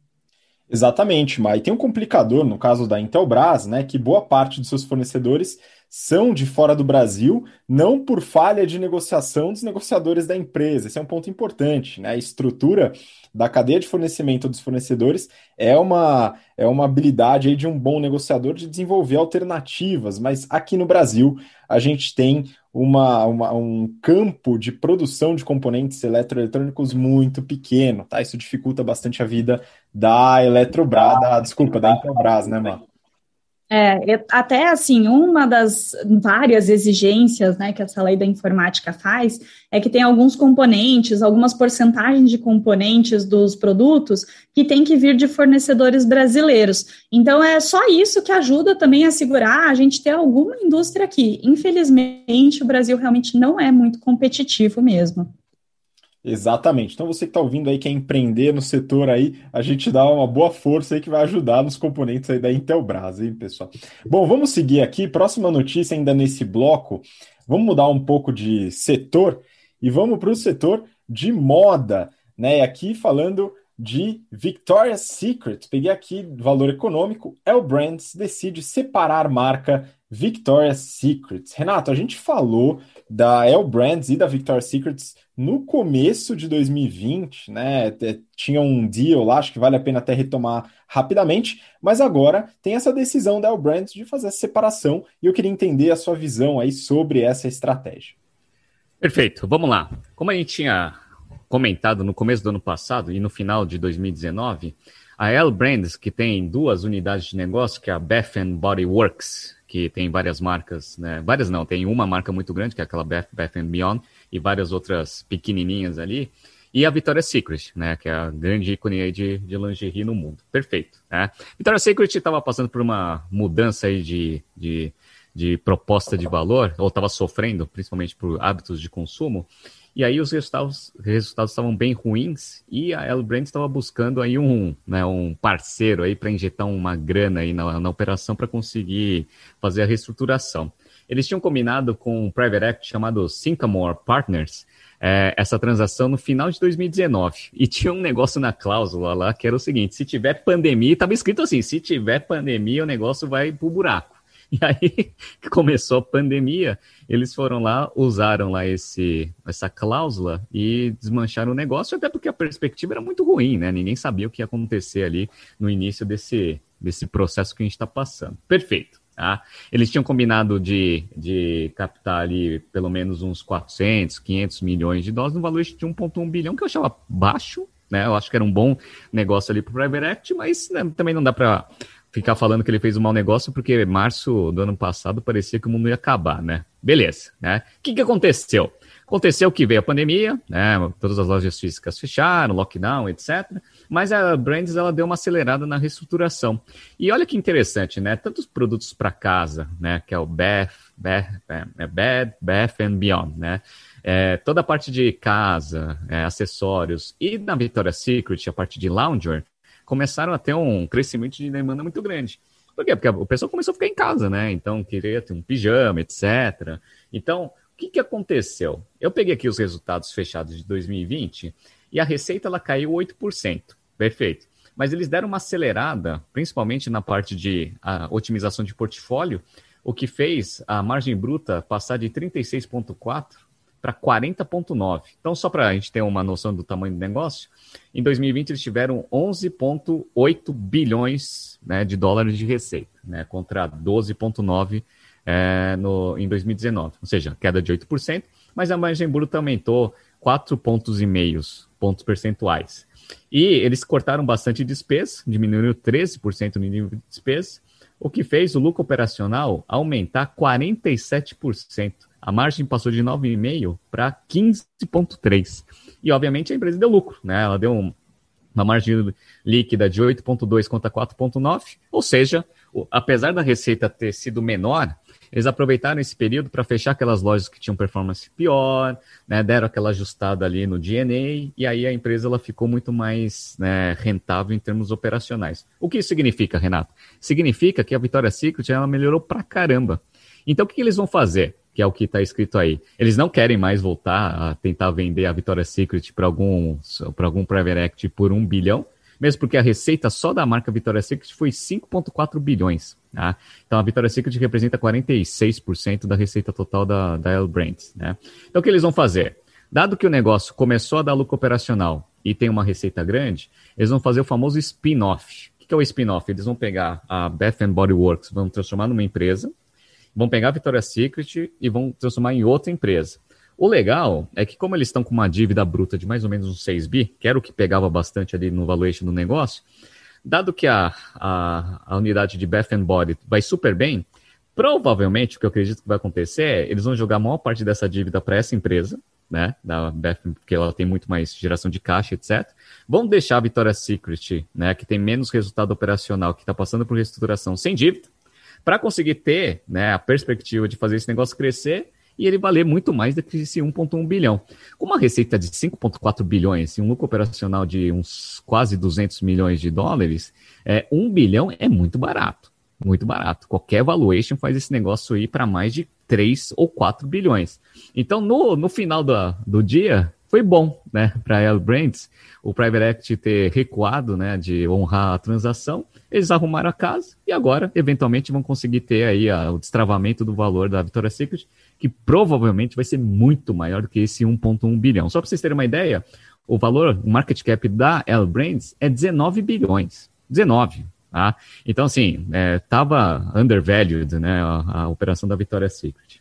Exatamente, mas tem um complicador no caso da Intelbras, né, que boa parte dos seus fornecedores são de fora do Brasil, não por falha de negociação dos negociadores da empresa. Esse é um ponto importante, né? A estrutura da cadeia de fornecimento dos fornecedores é uma, é uma habilidade aí de um bom negociador de desenvolver alternativas, mas aqui no Brasil a gente tem Uma, uma, um campo de produção de componentes eletroeletrônicos muito pequeno, tá? Isso dificulta bastante a vida da Eletrobras, da, desculpa, da Intelbras, né, Má? É, até assim, uma das várias exigências, né, que essa lei da informática faz é que tem alguns componentes, algumas porcentagens de componentes dos produtos que tem que vir de fornecedores brasileiros. Então, é só isso que ajuda também a segurar a gente ter alguma indústria aqui. Infelizmente, o Brasil realmente não é muito competitivo mesmo. Exatamente. Então você que está ouvindo aí, quer empreender no setor aí, a gente dá uma boa força aí que vai ajudar nos componentes aí da Intelbras, hein, pessoal? Bom, vamos seguir aqui. Próxima notícia ainda nesse bloco. Vamos mudar um pouco de setor e vamos para o setor de moda, né? E aqui falando de Victoria's Secret. Peguei aqui valor econômico. L Brands decide separar marca Victoria's Secret. Renato, a gente falou da L Brands e da Victoria's Secret no começo de dois mil e vinte, né? Tinha um deal lá, acho que vale a pena até retomar rapidamente, mas agora tem essa decisão da L Brands de fazer essa separação e eu queria entender a sua visão aí sobre essa estratégia. Perfeito, vamos lá. Como a gente tinha comentado no começo do ano passado e no final de dois mil e dezenove, a L Brands, que tem duas unidades de negócio, que é a Bath and Body Works, que tem várias marcas, né? Várias não, tem uma marca muito grande, que é aquela Bath, Bath and Beyond, e várias outras pequenininhas ali, e a Victoria's Secret, né, que é a grande ícone aí de, de lingerie no mundo. Perfeito, né? Victoria's Secret estava passando por uma mudança aí de, de, de proposta de valor, ou estava sofrendo, principalmente por hábitos de consumo, e aí os resultados, resultados estavam bem ruins, e a L Brands estava buscando aí um, né, um parceiro aí para injetar uma grana aí na, na operação para conseguir fazer a reestruturação. Eles tinham combinado com um private equity chamado Sycamore Partners é, essa transação no final de dois mil e dezenove. E tinha um negócio na cláusula lá que era o seguinte: se tiver pandemia, estava escrito assim, se tiver pandemia, o negócio vai pro buraco. E aí que começou a pandemia, eles foram lá, usaram lá esse, essa cláusula e desmancharam o negócio, até porque a perspectiva era muito ruim, né? Ninguém sabia o que ia acontecer ali no início desse, desse processo que a gente está passando. Perfeito. Tá? Eles tinham combinado de, de captar ali pelo menos uns quatrocentos, quinhentos milhões de dólares no valor de um vírgula um bilhão, que eu achava baixo, né? Eu acho que era um bom negócio ali para o Private Equity, mas né, também não dá para ficar falando que ele fez um mau negócio, porque março do ano passado parecia que o mundo ia acabar, né? Beleza, né? O que, que aconteceu? Aconteceu que veio a pandemia, né? Todas as lojas físicas fecharam, lockdown, etcétera. Mas a Brands, ela deu uma acelerada na reestruturação. E olha que interessante, né? Tantos produtos para casa, né? Que é o Bath, Bath, é Bed, Bath and Beyond, né? É, toda a parte de casa, é, acessórios e na Victoria's Secret, a parte de loungewear, começaram a ter um crescimento de demanda muito grande. Por quê? Porque o pessoal começou a ficar em casa, né? Então, queria ter um pijama, etcétera. Então, o que, que aconteceu? Eu peguei aqui os resultados fechados de dois mil e vinte e a receita ela caiu oito por cento. Perfeito. Mas eles deram uma acelerada, principalmente na parte de a, otimização de portfólio, o que fez a margem bruta passar de trinta e seis vírgula quatro para quarenta vírgula nove. Então, só para a gente ter uma noção do tamanho do negócio, em dois mil e vinte eles tiveram onze vírgula oito bilhões, né, de dólares de receita, né, contra doze vírgula nove é, no, em dois mil e dezenove. Ou seja, queda de oito por cento, mas a margem bruta aumentou quatro pontos e meios pontos percentuais. E eles cortaram bastante despesa, diminuíram treze por cento no nível de despesa, o que fez o lucro operacional aumentar quarenta e sete por cento. A margem passou de nove vírgula cinco por cento para quinze vírgula três por cento. E, obviamente, a empresa deu lucro, né? Ela deu um, uma margem líquida de oito vírgula dois por cento contra quatro vírgula nove por cento. Ou seja, o, apesar da receita ter sido menor, eles aproveitaram esse período para fechar aquelas lojas que tinham performance pior, né? Deram aquela ajustada ali no G and A, e aí a empresa ela ficou muito mais, né, rentável em termos operacionais. O que isso significa, Renato? Significa que a Victoria's Secret ela melhorou pra caramba. Então, o que, que eles vão fazer? Que é o que está escrito aí. Eles não querem mais voltar a tentar vender a Victoria's Secret para algum, para algum private equity por um bilhão, mesmo porque a receita só da marca Victoria's Secret foi cinco vírgula quatro bilhões. Tá? Então, a Victoria's Secret representa quarenta e seis por cento da receita total da, da L Brands. Né? Então, o que eles vão fazer? Dado que o negócio começou a dar lucro operacional e tem uma receita grande, eles vão fazer o famoso spin-off. O que é o spin-off? Eles vão pegar a Bath and Body Works, vão transformar numa empresa, vão pegar a Victoria's Secret e vão transformar em outra empresa. O legal é que como eles estão com uma dívida bruta de mais ou menos uns seis bi, que era o que pegava bastante ali no valuation do negócio, dado que a, a, a unidade de Bath and Body vai super bem, provavelmente o que eu acredito que vai acontecer é eles vão jogar a maior parte dessa dívida para essa empresa, né, da Bath, porque ela tem muito mais geração de caixa, etcétera. Vão deixar a Victoria's Secret, né, que tem menos resultado operacional, que está passando por reestruturação sem dívida, para conseguir ter, né, a perspectiva de fazer esse negócio crescer e ele valer muito mais do que esse um vírgula um bilhão. Com uma receita de cinco vírgula quatro bilhões e um lucro operacional de uns quase duzentos milhões de dólares, é, um bilhão é muito barato, muito barato. Qualquer valuation faz esse negócio ir para mais de três ou quatro bilhões. Então, no, no final do, do dia, foi bom, né, para a L Brands, o Private Equity ter recuado, né, de honrar a transação. Eles arrumaram a casa e agora, eventualmente, vão conseguir ter aí a, o destravamento do valor da Victoria's Secret, que provavelmente vai ser muito maior do que esse um vírgula um bilhão. Só para vocês terem uma ideia, o valor, o market cap da L Brands é dezenove bilhões. dezenove, tá? Então, assim, estava é, undervalued, né, a, a operação da Victoria's Secret.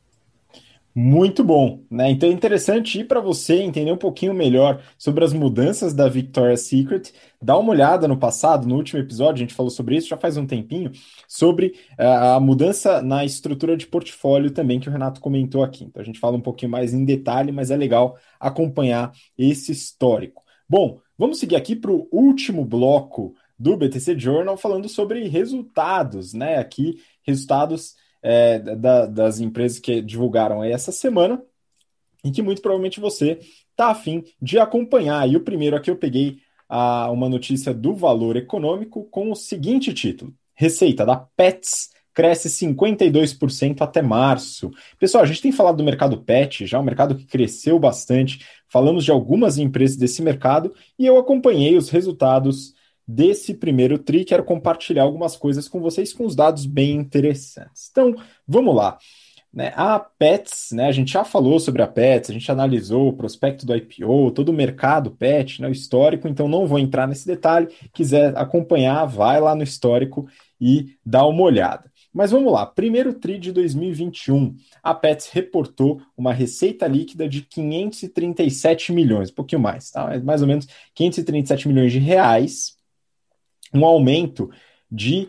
Muito bom, né? Então é interessante ir para você entender um pouquinho melhor sobre as mudanças da Victoria's Secret. Dá uma olhada no passado, no último episódio, a gente falou sobre isso já faz um tempinho, sobre uh, a mudança na estrutura de portfólio também, que o Renato comentou aqui. Então a gente fala um pouquinho mais em detalhe, mas é legal acompanhar esse histórico. Bom, vamos seguir aqui para o último bloco do B T C Journal, falando sobre resultados, né? Aqui, resultados É, da, das empresas que divulgaram aí essa semana e que muito provavelmente você está afim de acompanhar. E o primeiro aqui eu peguei a, uma notícia do Valor Econômico com o seguinte título: Receita da Pets cresce cinquenta e dois por cento até março. Pessoal, a gente tem falado do mercado pet, já um mercado que cresceu bastante, falamos de algumas empresas desse mercado e eu acompanhei os resultados desse primeiro tri, quero compartilhar algumas coisas com vocês com os dados bem interessantes. Então, vamos lá. Né, a Pets, né, a gente já falou sobre a Pets, a gente analisou o prospecto do I P O, todo o mercado Pet, né, o histórico, então não vou entrar nesse detalhe. Quiser acompanhar, vai lá no histórico e dá uma olhada. Mas vamos lá, primeiro tri de dois mil e vinte e um, a Pets reportou uma receita líquida de quinhentos e trinta e sete milhões, um pouquinho mais, tá? Mais ou menos quinhentos e trinta e sete milhões de reais, um aumento de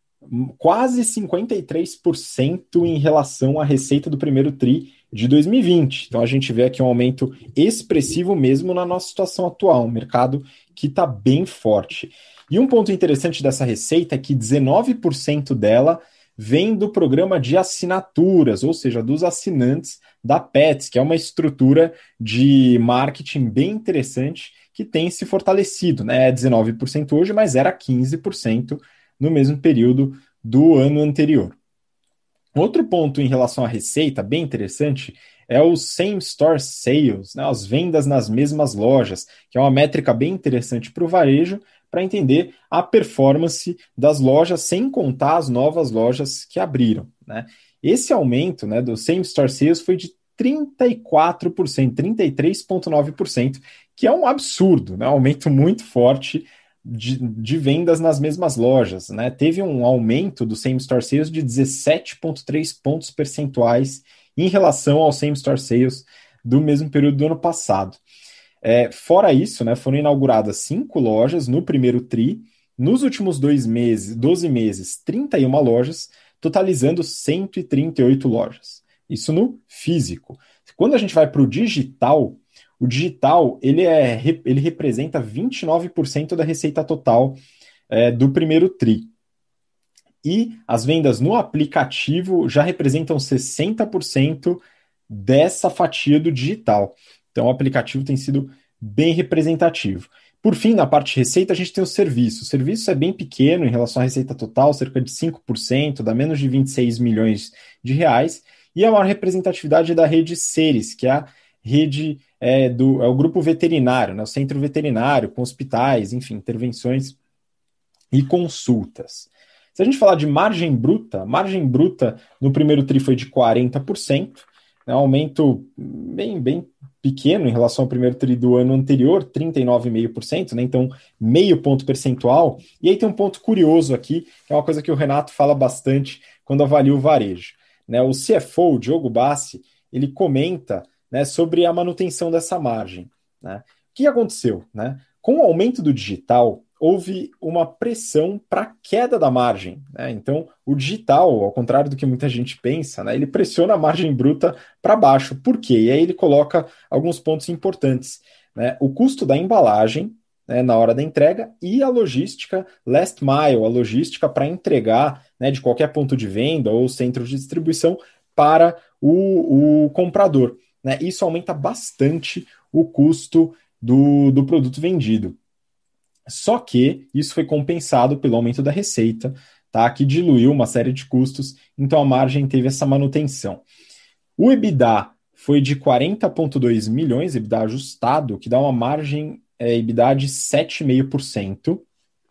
quase cinquenta e três por cento em relação à receita do primeiro tri de dois mil e vinte. Então a gente vê aqui um aumento expressivo mesmo na nossa situação atual, um mercado que está bem forte. E um ponto interessante dessa receita é que dezenove por cento dela vem do programa de assinaturas, ou seja, dos assinantes da Pets, que é uma estrutura de marketing bem interessante que tem se fortalecido, né? É dezenove por cento hoje, mas era quinze por cento no mesmo período do ano anterior. Outro ponto em relação à receita, bem interessante, é o Same Store Sales, né, as vendas nas mesmas lojas, que é uma métrica bem interessante para o varejo, para entender a performance das lojas, sem contar as novas lojas que abriram. Né? Esse aumento, né, do Same Store Sales foi de trinta e quatro por cento, trinta e três vírgula nove por cento, que é um absurdo, né, um aumento muito forte De, de vendas nas mesmas lojas, né? Teve um aumento do Same Store Sales de dezessete vírgula três pontos percentuais em relação ao Same Store Sales do mesmo período do ano passado. É, fora isso, né, foram inauguradas cinco lojas no primeiro tri, nos últimos dois meses, doze meses, trinta e uma lojas, totalizando cento e trinta e oito lojas. Isso no físico. Quando a gente vai para o digital, o digital ele, é, ele representa vinte e nove por cento da receita total é, do primeiro tri. E as vendas no aplicativo já representam sessenta por cento dessa fatia do digital. Então o aplicativo tem sido bem representativo. Por fim, na parte de receita, a gente tem o serviço. O serviço é bem pequeno em relação à receita total, cerca de cinco por cento, dá menos de vinte e seis milhões de reais. E a maior representatividade é da rede Seres, que é a rede é, do é o grupo veterinário, né, o centro veterinário, com hospitais, enfim, intervenções e consultas. Se a gente falar de margem bruta, margem bruta no primeiro tri foi de quarenta por cento, né, um aumento bem, bem pequeno em relação ao primeiro tri do ano anterior, trinta e nove vírgula cinco por cento, né, então meio ponto percentual. E aí tem um ponto curioso aqui, que é uma coisa que o Renato fala bastante quando avalia o varejo. Né, o C F O, Diogo Bassi, ele comenta, né, sobre a manutenção dessa margem. Né? O que aconteceu? Né? Com o aumento do digital, houve uma pressão para a queda da margem. Né? Então, o digital, ao contrário do que muita gente pensa, né, ele pressiona a margem bruta para baixo. Por quê? E aí ele coloca alguns pontos importantes. Né? O custo da embalagem, né, na hora da entrega, e a logística last mile, a logística para entregar, né, de qualquer ponto de venda ou centro de distribuição para o, o comprador. Né? Isso aumenta bastante o custo do, do produto vendido. Só que isso foi compensado pelo aumento da receita, tá? Que diluiu uma série de custos, então a margem teve essa manutenção. O EBITDA foi de quarenta vírgula dois milhões, EBITDA ajustado, que dá uma margem é, EBITDA de sete vírgula cinco por cento,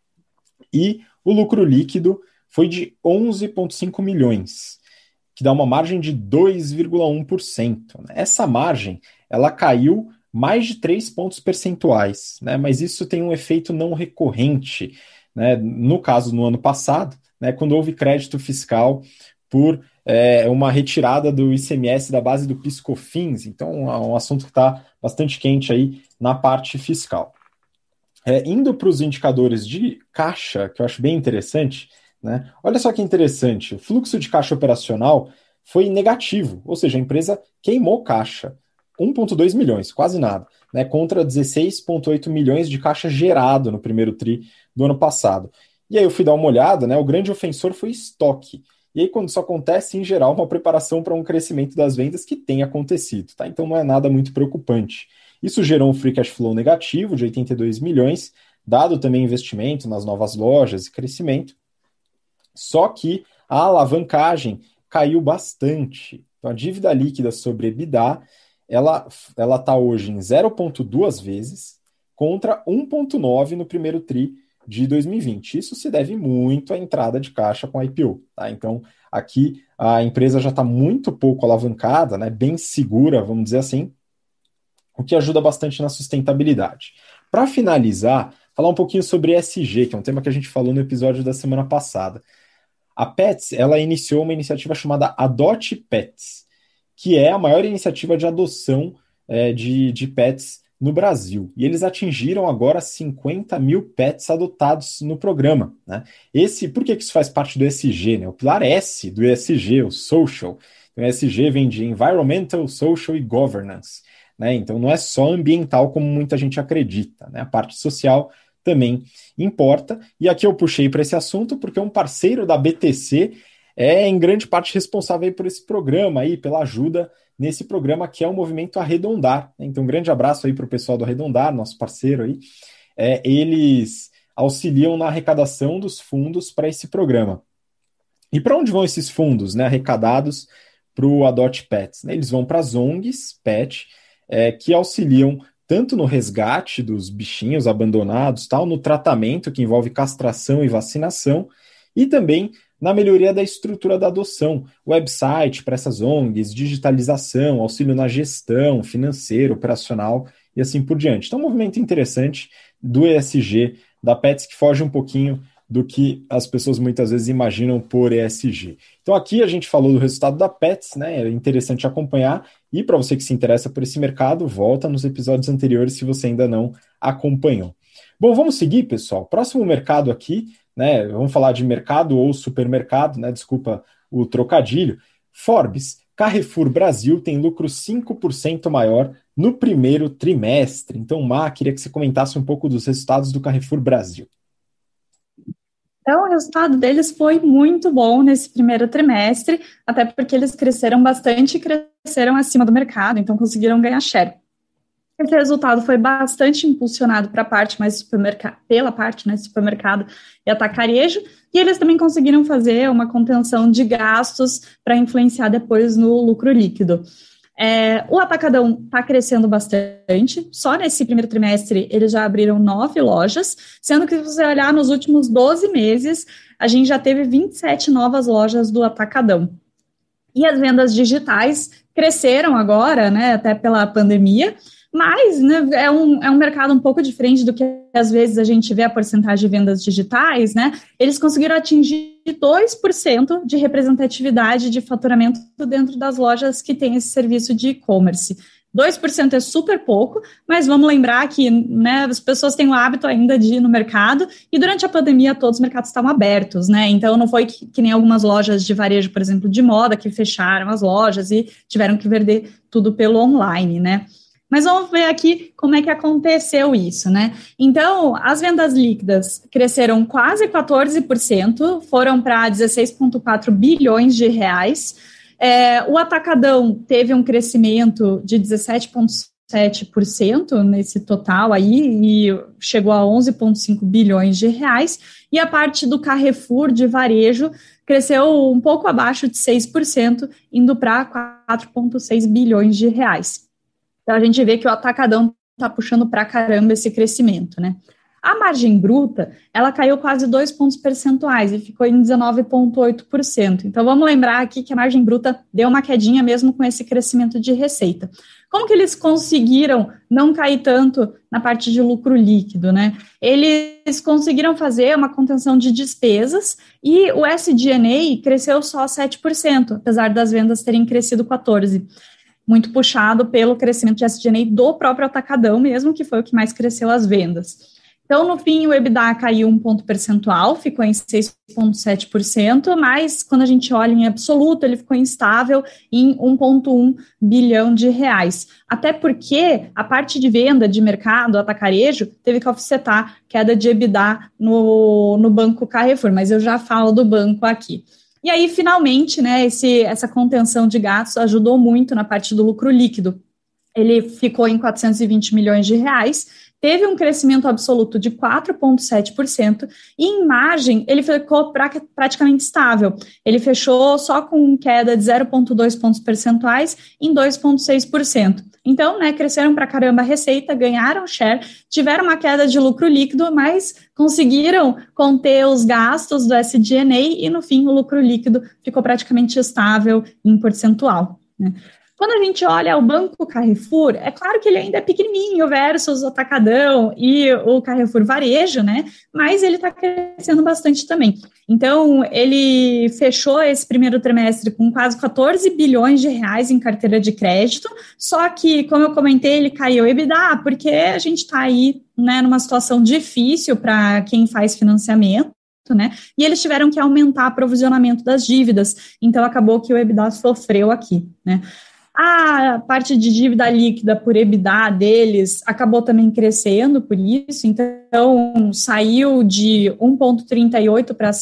e o lucro líquido foi de onze vírgula cinco milhões, que dá uma margem de dois vírgula um por cento. Essa margem, ela caiu mais de três pontos percentuais, né? Mas isso tem um efeito não recorrente, né? No caso, no ano passado, né, quando houve crédito fiscal por é, uma retirada do I C M S da base do PIS/COFINS, então é um assunto que está bastante quente aí na parte fiscal. É, indo para os indicadores de caixa, que eu acho bem interessante, né? Olha só que interessante, o fluxo de caixa operacional foi negativo, ou seja, a empresa queimou caixa, um vírgula dois milhões, quase nada, né, contra dezesseis vírgula oito milhões de caixa gerado no primeiro tri do ano passado. E aí eu fui dar uma olhada, né, o grande ofensor foi estoque. E aí quando isso acontece, em geral, uma preparação para um crescimento das vendas que tem acontecido. Tá? Então não é nada muito preocupante. Isso gerou um free cash flow negativo de oitenta e dois milhões, dado também investimento nas novas lojas e crescimento. Só que a alavancagem caiu bastante. Então, a dívida líquida sobre EBITDA, ela ela está hoje em zero vírgula dois vezes contra um vírgula nove no primeiro tri de dois mil e vinte. Isso se deve muito à entrada de caixa com a I P O. Tá? Então, aqui a empresa já está muito pouco alavancada, né, bem segura, vamos dizer assim, o que ajuda bastante na sustentabilidade. Para finalizar, falar um pouquinho sobre E S G, que é um tema que a gente falou no episódio da semana passada. A Pets, ela iniciou uma iniciativa chamada Adote Pets, que é a maior iniciativa de adoção é, de, de pets no Brasil. E eles atingiram agora cinquenta mil pets adotados no programa. Né? Esse, por que isso faz parte do E S G? Né? O pilar S do E S G, o Social. Então, o E S G vem de Environmental, Social e Governance. Né? Então, não é só ambiental como muita gente acredita. Né? A parte social também importa. E aqui eu puxei para esse assunto porque um parceiro da B T C é, em grande parte, responsável por esse programa, aí, pela ajuda nesse programa que é o Movimento Arredondar. Então, um grande abraço aí para o pessoal do Arredondar, nosso parceiro aí. É, eles auxiliam na arrecadação dos fundos para esse programa. E para onde vão esses fundos, né, arrecadados para o Adote Pets? Né? Eles vão para as O N Gs Pet, é, que auxiliam tanto no resgate dos bichinhos abandonados, tal, no tratamento que envolve castração e vacinação, e também na melhoria da estrutura da adoção, website para essas O N Gs, digitalização, auxílio na gestão, financeiro, operacional e assim por diante. Então, um movimento interessante do E S G, da Pets, que foge um pouquinho do que as pessoas muitas vezes imaginam por E S G. Então, aqui a gente falou do resultado da Pets, né? É interessante acompanhar. E para você que se interessa por esse mercado, volta nos episódios anteriores se você ainda não acompanhou. Bom, vamos seguir, pessoal. Próximo mercado aqui, né? Vamos falar de mercado ou supermercado, né? Desculpa o trocadilho. Forbes, Carrefour Brasil tem lucro cinco por cento maior no primeiro trimestre. Então, Má, queria que você comentasse um pouco dos resultados do Carrefour Brasil. Então, o resultado deles foi muito bom nesse primeiro trimestre, até porque eles cresceram bastante e cresceram acima do mercado, então conseguiram ganhar share. Esse resultado foi bastante impulsionado para a parte mais supermercado, pela parte, né, supermercado e atacarejo, e eles também conseguiram fazer uma contenção de gastos para influenciar depois no lucro líquido. É, o Atacadão está crescendo bastante, só nesse primeiro trimestre eles já abriram nove lojas, sendo que se você olhar nos últimos doze meses, a gente já teve vinte e sete novas lojas do Atacadão. E as vendas digitais cresceram agora, né, até pela pandemia, mas né, é, um, é um mercado um pouco diferente do que às vezes a gente vê a porcentagem de vendas digitais, né? Eles conseguiram atingir dois por cento de representatividade de faturamento dentro das lojas que têm esse serviço de e-commerce. dois por cento é super pouco, mas vamos lembrar que né, as pessoas têm o hábito ainda de ir no mercado e durante a pandemia todos os mercados estavam abertos, né? Então não foi que, que nem algumas lojas de varejo, por exemplo, de moda, que fecharam as lojas e tiveram que vender tudo pelo online, né? Mas vamos ver aqui como é que aconteceu isso, né? Então, as vendas líquidas cresceram quase quatorze por cento, foram para dezesseis vírgula quatro bilhões de reais. É, o Atacadão teve um crescimento de dezessete vírgula sete por cento nesse total aí e chegou a onze vírgula cinco bilhões de reais. E a parte do Carrefour de varejo cresceu um pouco abaixo de seis por cento, indo para quatro vírgula seis bilhões de reais. Então, a gente vê que o Atacadão está puxando para caramba esse crescimento, né? A margem bruta, ela caiu quase dois pontos percentuais e ficou em dezenove vírgula oito por cento. Então, vamos lembrar aqui que a margem bruta deu uma quedinha mesmo com esse crescimento de receita. Como que eles conseguiram não cair tanto na parte de lucro líquido, né? Eles conseguiram fazer uma contenção de despesas e o S G and A cresceu só sete por cento, apesar das vendas terem crescido quatorze por cento. Muito puxado pelo crescimento de S G and A do próprio Atacadão mesmo, que foi o que mais cresceu as vendas. Então, no fim, o EBITDA caiu um ponto percentual, ficou em seis vírgula sete por cento, mas quando a gente olha em absoluto, ele ficou instável em um vírgula um bilhão de reais. Até porque a parte de venda de mercado, atacarejo, teve que offsetar queda de EBITDA no, no Banco Carrefour, mas eu já falo do banco aqui. E aí, finalmente, né, esse, essa contenção de gastos ajudou muito na parte do lucro líquido. ele ficou em quatrocentos e vinte milhões de reais, teve um crescimento absoluto de quatro vírgula sete por cento e em margem ele ficou pra, praticamente estável. Ele fechou só com queda de zero vírgula dois pontos percentuais em dois vírgula seis por cento. Então, né, cresceram pra caramba a receita, ganharam share, tiveram uma queda de lucro líquido, mas conseguiram conter os gastos do S G and A e, no fim, o lucro líquido ficou praticamente estável em percentual, né? Quando a gente olha o Banco Carrefour, é claro que ele ainda é pequenininho versus o Atacadão e o Carrefour Varejo, né? Mas ele está crescendo bastante também. Então, ele fechou esse primeiro trimestre com quase quatorze bilhões de reais em carteira de crédito, só que, como eu comentei, ele caiu o EBITDA, porque a gente está aí, né, numa situação difícil para quem faz financiamento, né? E eles tiveram que aumentar o provisionamento das dívidas, então acabou que o EBITDA sofreu aqui, né? A parte de dívida líquida por EBITDA deles acabou também crescendo por isso, então saiu de um vírgula trinta e oito para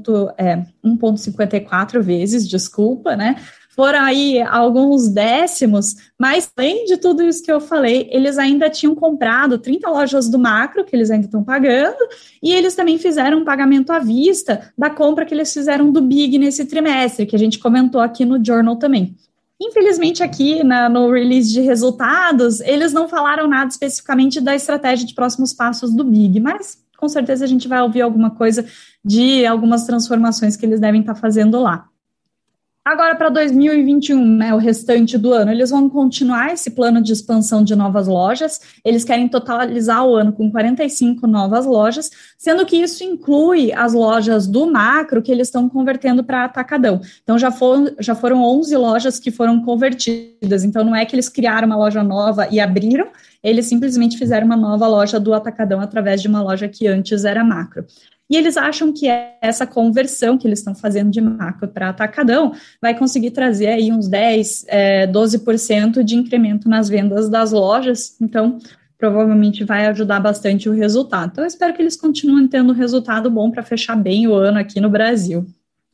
um vírgula cinquenta e quatro vezes, desculpa, né? Foram aí alguns décimos, mas além de tudo isso que eu falei, eles ainda tinham comprado trinta lojas do Macro, que eles ainda estão pagando, e eles também fizeram um pagamento à vista da compra que eles fizeram do Big nesse trimestre, que a gente comentou aqui no Journal também. Infelizmente, aqui na, no release de resultados, eles não falaram nada especificamente da estratégia de próximos passos do Big, mas com certeza a gente vai ouvir alguma coisa de algumas transformações que eles devem estar fazendo lá. Agora, para dois mil e vinte e um, né, o restante do ano, eles vão continuar esse plano de expansão de novas lojas, eles querem totalizar o ano com quarenta e cinco novas lojas, sendo que isso inclui as lojas do Macro que eles estão convertendo para Atacadão. Então, já foram, já foram onze lojas que foram convertidas, então não é que eles criaram uma loja nova e abriram, eles simplesmente fizeram uma nova loja do Atacadão através de uma loja que antes era Macro. E eles acham que essa conversão que eles estão fazendo de Macro para Atacadão vai conseguir trazer aí uns dez, doze por cento de incremento nas vendas das lojas, então provavelmente vai ajudar bastante o resultado. Então eu espero que eles continuem tendo um resultado bom para fechar bem o ano aqui no Brasil.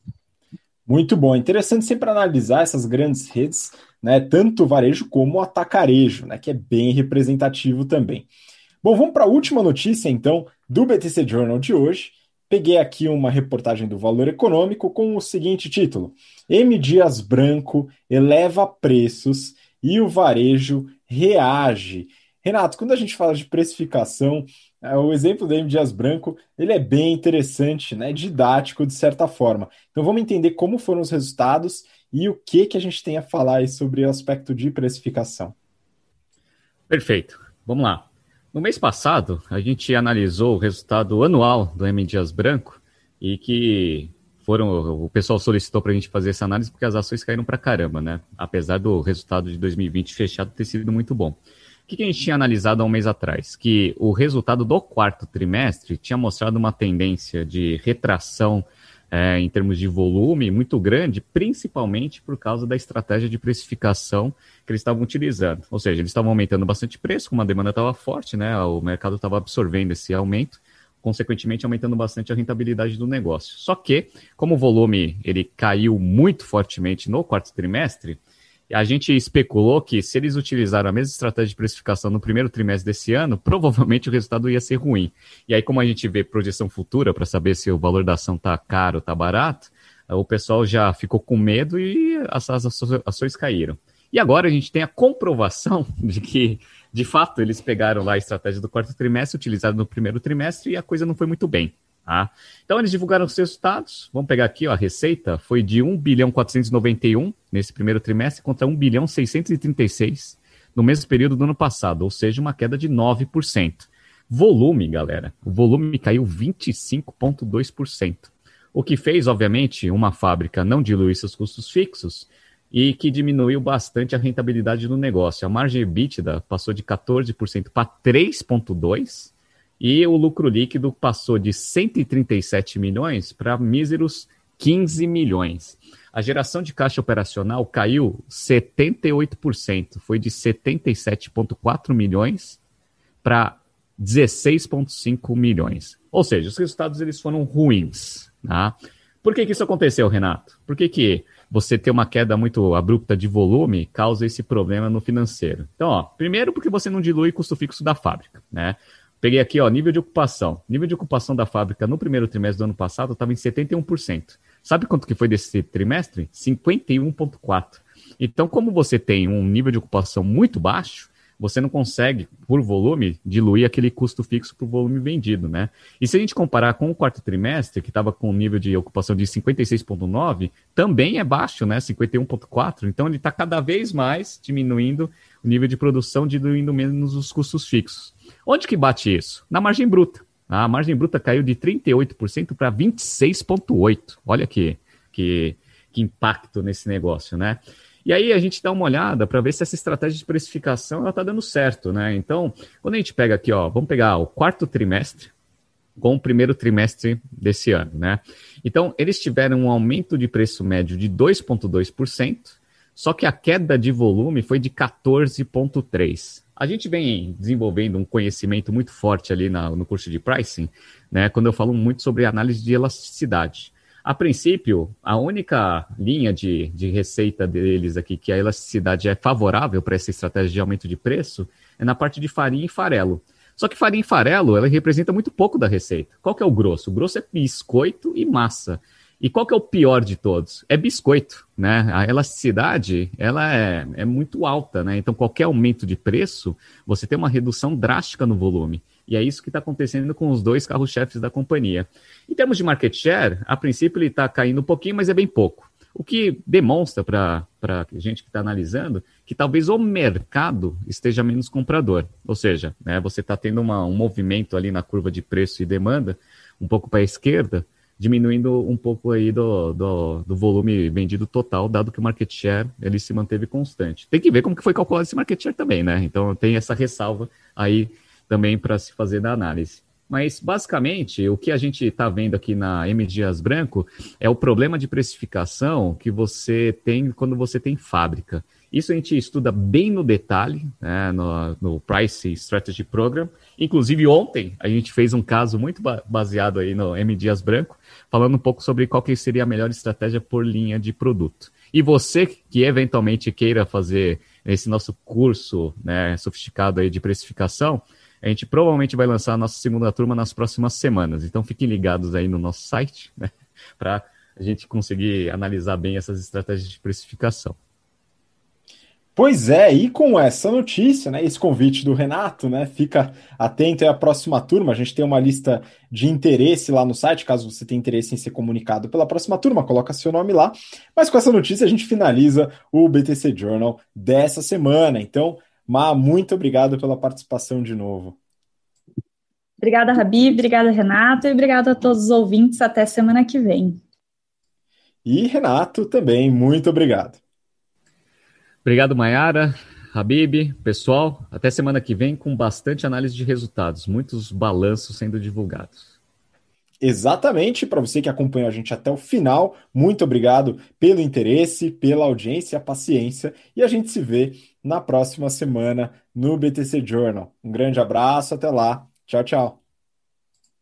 Muito bom, interessante sempre analisar essas grandes redes, né, tanto o varejo como o atacarejo, né, que é bem representativo também. Bom, vamos para a última notícia então do B T C Journal de hoje. Peguei aqui uma reportagem do Valor Econômico com o seguinte título: M. Dias Branco eleva preços e o varejo reage. Renato, quando a gente fala de precificação, o exemplo do M. Dias Branco ele é bem interessante, né? Didático de certa forma. Então vamos entender como foram os resultados e o que, que a gente tem a falar aí sobre o aspecto de precificação. Perfeito, vamos lá. No mês passado, a gente analisou o resultado anual do M. Dias Branco e que foram, o pessoal solicitou para a gente fazer essa análise porque as ações caíram para caramba, né? Apesar do resultado de dois mil e vinte fechado ter sido muito bom. O que, que a gente tinha analisado há um mês atrás? Que o resultado do quarto trimestre tinha mostrado uma tendência de retração é, em termos de volume muito grande, principalmente por causa da estratégia de precificação que eles estavam utilizando. Ou seja, eles estavam aumentando bastante preço, como a demanda estava forte, né? O mercado estava absorvendo esse aumento, consequentemente aumentando bastante a rentabilidade do negócio. Só que, como o volume ele caiu muito fortemente no quarto trimestre, a gente especulou que se eles utilizaram a mesma estratégia de precificação no primeiro trimestre desse ano, provavelmente o resultado ia ser ruim. E aí, como a gente vê projeção futura para saber se o valor da ação está caro ou está barato, o pessoal já ficou com medo e as, as ações caíram. E agora a gente tem a comprovação de que, de fato, eles pegaram lá a estratégia do quarto trimestre, utilizaram no primeiro trimestre e a coisa não foi muito bem. Tá? Então eles divulgaram os resultados, vamos pegar aqui ó, a receita, foi de um bilhão quatrocentos e noventa e um nesse primeiro trimestre contra um bilhão seiscentos e trinta e seis no mesmo período do ano passado, ou seja, uma queda de nove por cento. Volume, galera, o volume caiu vinte e cinco vírgula dois por cento, o que fez, obviamente, uma fábrica não diluir seus custos fixos e que diminuiu bastante a rentabilidade do negócio. A margem EBITDA passou de quatorze por cento para três vírgula dois por cento, e o lucro líquido passou de cento e trinta e sete milhões para míseros quinze milhões. A geração de caixa operacional caiu setenta e oito por cento, foi de setenta e sete vírgula quatro milhões para dezesseis vírgula cinco milhões. Ou seja, os resultados eles foram ruins. Tá? Por que, que isso aconteceu, Renato? Por que, que você ter uma queda muito abrupta de volume causa esse problema no financeiro. Então, ó, primeiro porque você não dilui o custo fixo da fábrica, né? Peguei aqui, ó, nível de ocupação. Nível de ocupação da fábrica no primeiro trimestre do ano passado estava em setenta e um por cento. Sabe quanto que foi desse trimestre? cinquenta e um vírgula quatro por cento. Então, como você tem um nível de ocupação muito baixo, você não consegue, por volume, diluir aquele custo fixo para o volume vendido, né? E se a gente comparar com o quarto trimestre, que estava com um nível de ocupação de cinquenta e seis vírgula nove, também é baixo, né? cinquenta e um vírgula quatro. Então, ele está cada vez mais diminuindo o nível de produção, diluindo menos os custos fixos. Onde que bate isso? Na margem bruta. A margem bruta caiu de trinta e oito por cento para vinte e seis vírgula oito por cento. Olha que, que, que impacto nesse negócio, né? E aí a gente dá uma olhada para ver se essa estratégia de precificação está dando certo, né? Então, quando a gente pega aqui, ó, vamos pegar o quarto trimestre com o primeiro trimestre desse ano, né? Então, eles tiveram um aumento de preço médio de dois vírgula dois por cento, só que a queda de volume foi de quatorze vírgula três por cento. A gente vem desenvolvendo um conhecimento muito forte ali na, no curso de pricing, né? Quando eu falo muito sobre análise de elasticidade. A princípio, a única linha de, de receita deles aqui, que a elasticidade é favorável para essa estratégia de aumento de preço, é na parte de farinha e farelo. Só que farinha e farelo, ela representa muito pouco da receita. Qual que é o grosso? O grosso é biscoito e massa. E qual que é o pior de todos? É biscoito, né? A elasticidade, ela é, é muito alta, né? Então, qualquer aumento de preço, você tem uma redução drástica no volume. E é isso que está acontecendo com os dois carros-chefes da companhia. Em termos de market share, a princípio ele está caindo um pouquinho, mas é bem pouco. O que demonstra para a gente que está analisando que talvez o mercado esteja menos comprador. Ou seja, né, você está tendo uma, um movimento ali na curva de preço e demanda, um pouco para a esquerda, diminuindo um pouco aí do, do, do volume vendido total, dado que o market share ele se manteve constante. Tem que ver como que foi calculado esse market share também, né? Então tem essa ressalva aí também para se fazer da análise. Mas, basicamente, o que a gente está vendo aqui na M. Dias Branco é o problema de precificação que você tem quando você tem fábrica. Isso a gente estuda bem no detalhe, né, no, no Price Strategy Program. Inclusive, ontem, a gente fez um caso muito baseado aí no M. Dias Branco, falando um pouco sobre qual que seria a melhor estratégia por linha de produto. E você que eventualmente queira fazer esse nosso curso, né, sofisticado aí de precificação, a gente provavelmente vai lançar a nossa segunda turma nas próximas semanas. Então, fiquem ligados aí no nosso site, né, para a gente conseguir analisar bem essas estratégias de precificação. Pois é, e com essa notícia, né, esse convite do Renato, né, fica atento aí à próxima turma. A gente tem uma lista de interesse lá no site, caso você tenha interesse em ser comunicado pela próxima turma, coloca seu nome lá. Mas com essa notícia a gente finaliza o B T C Journal dessa semana. Então, Má, muito obrigado pela participação de novo. Obrigada, Rabi, obrigada, Renato, e obrigada a todos os ouvintes. Até semana que vem. E Renato também, muito obrigado. Obrigado, Mayara, Habib, pessoal. Até semana que vem com bastante análise de resultados, muitos balanços sendo divulgados. Exatamente, para você que acompanhou a gente até o final, muito obrigado pelo interesse, pela audiência, a paciência, e a gente se vê na próxima semana no B T C Journal. Um grande abraço, até lá, tchau, tchau.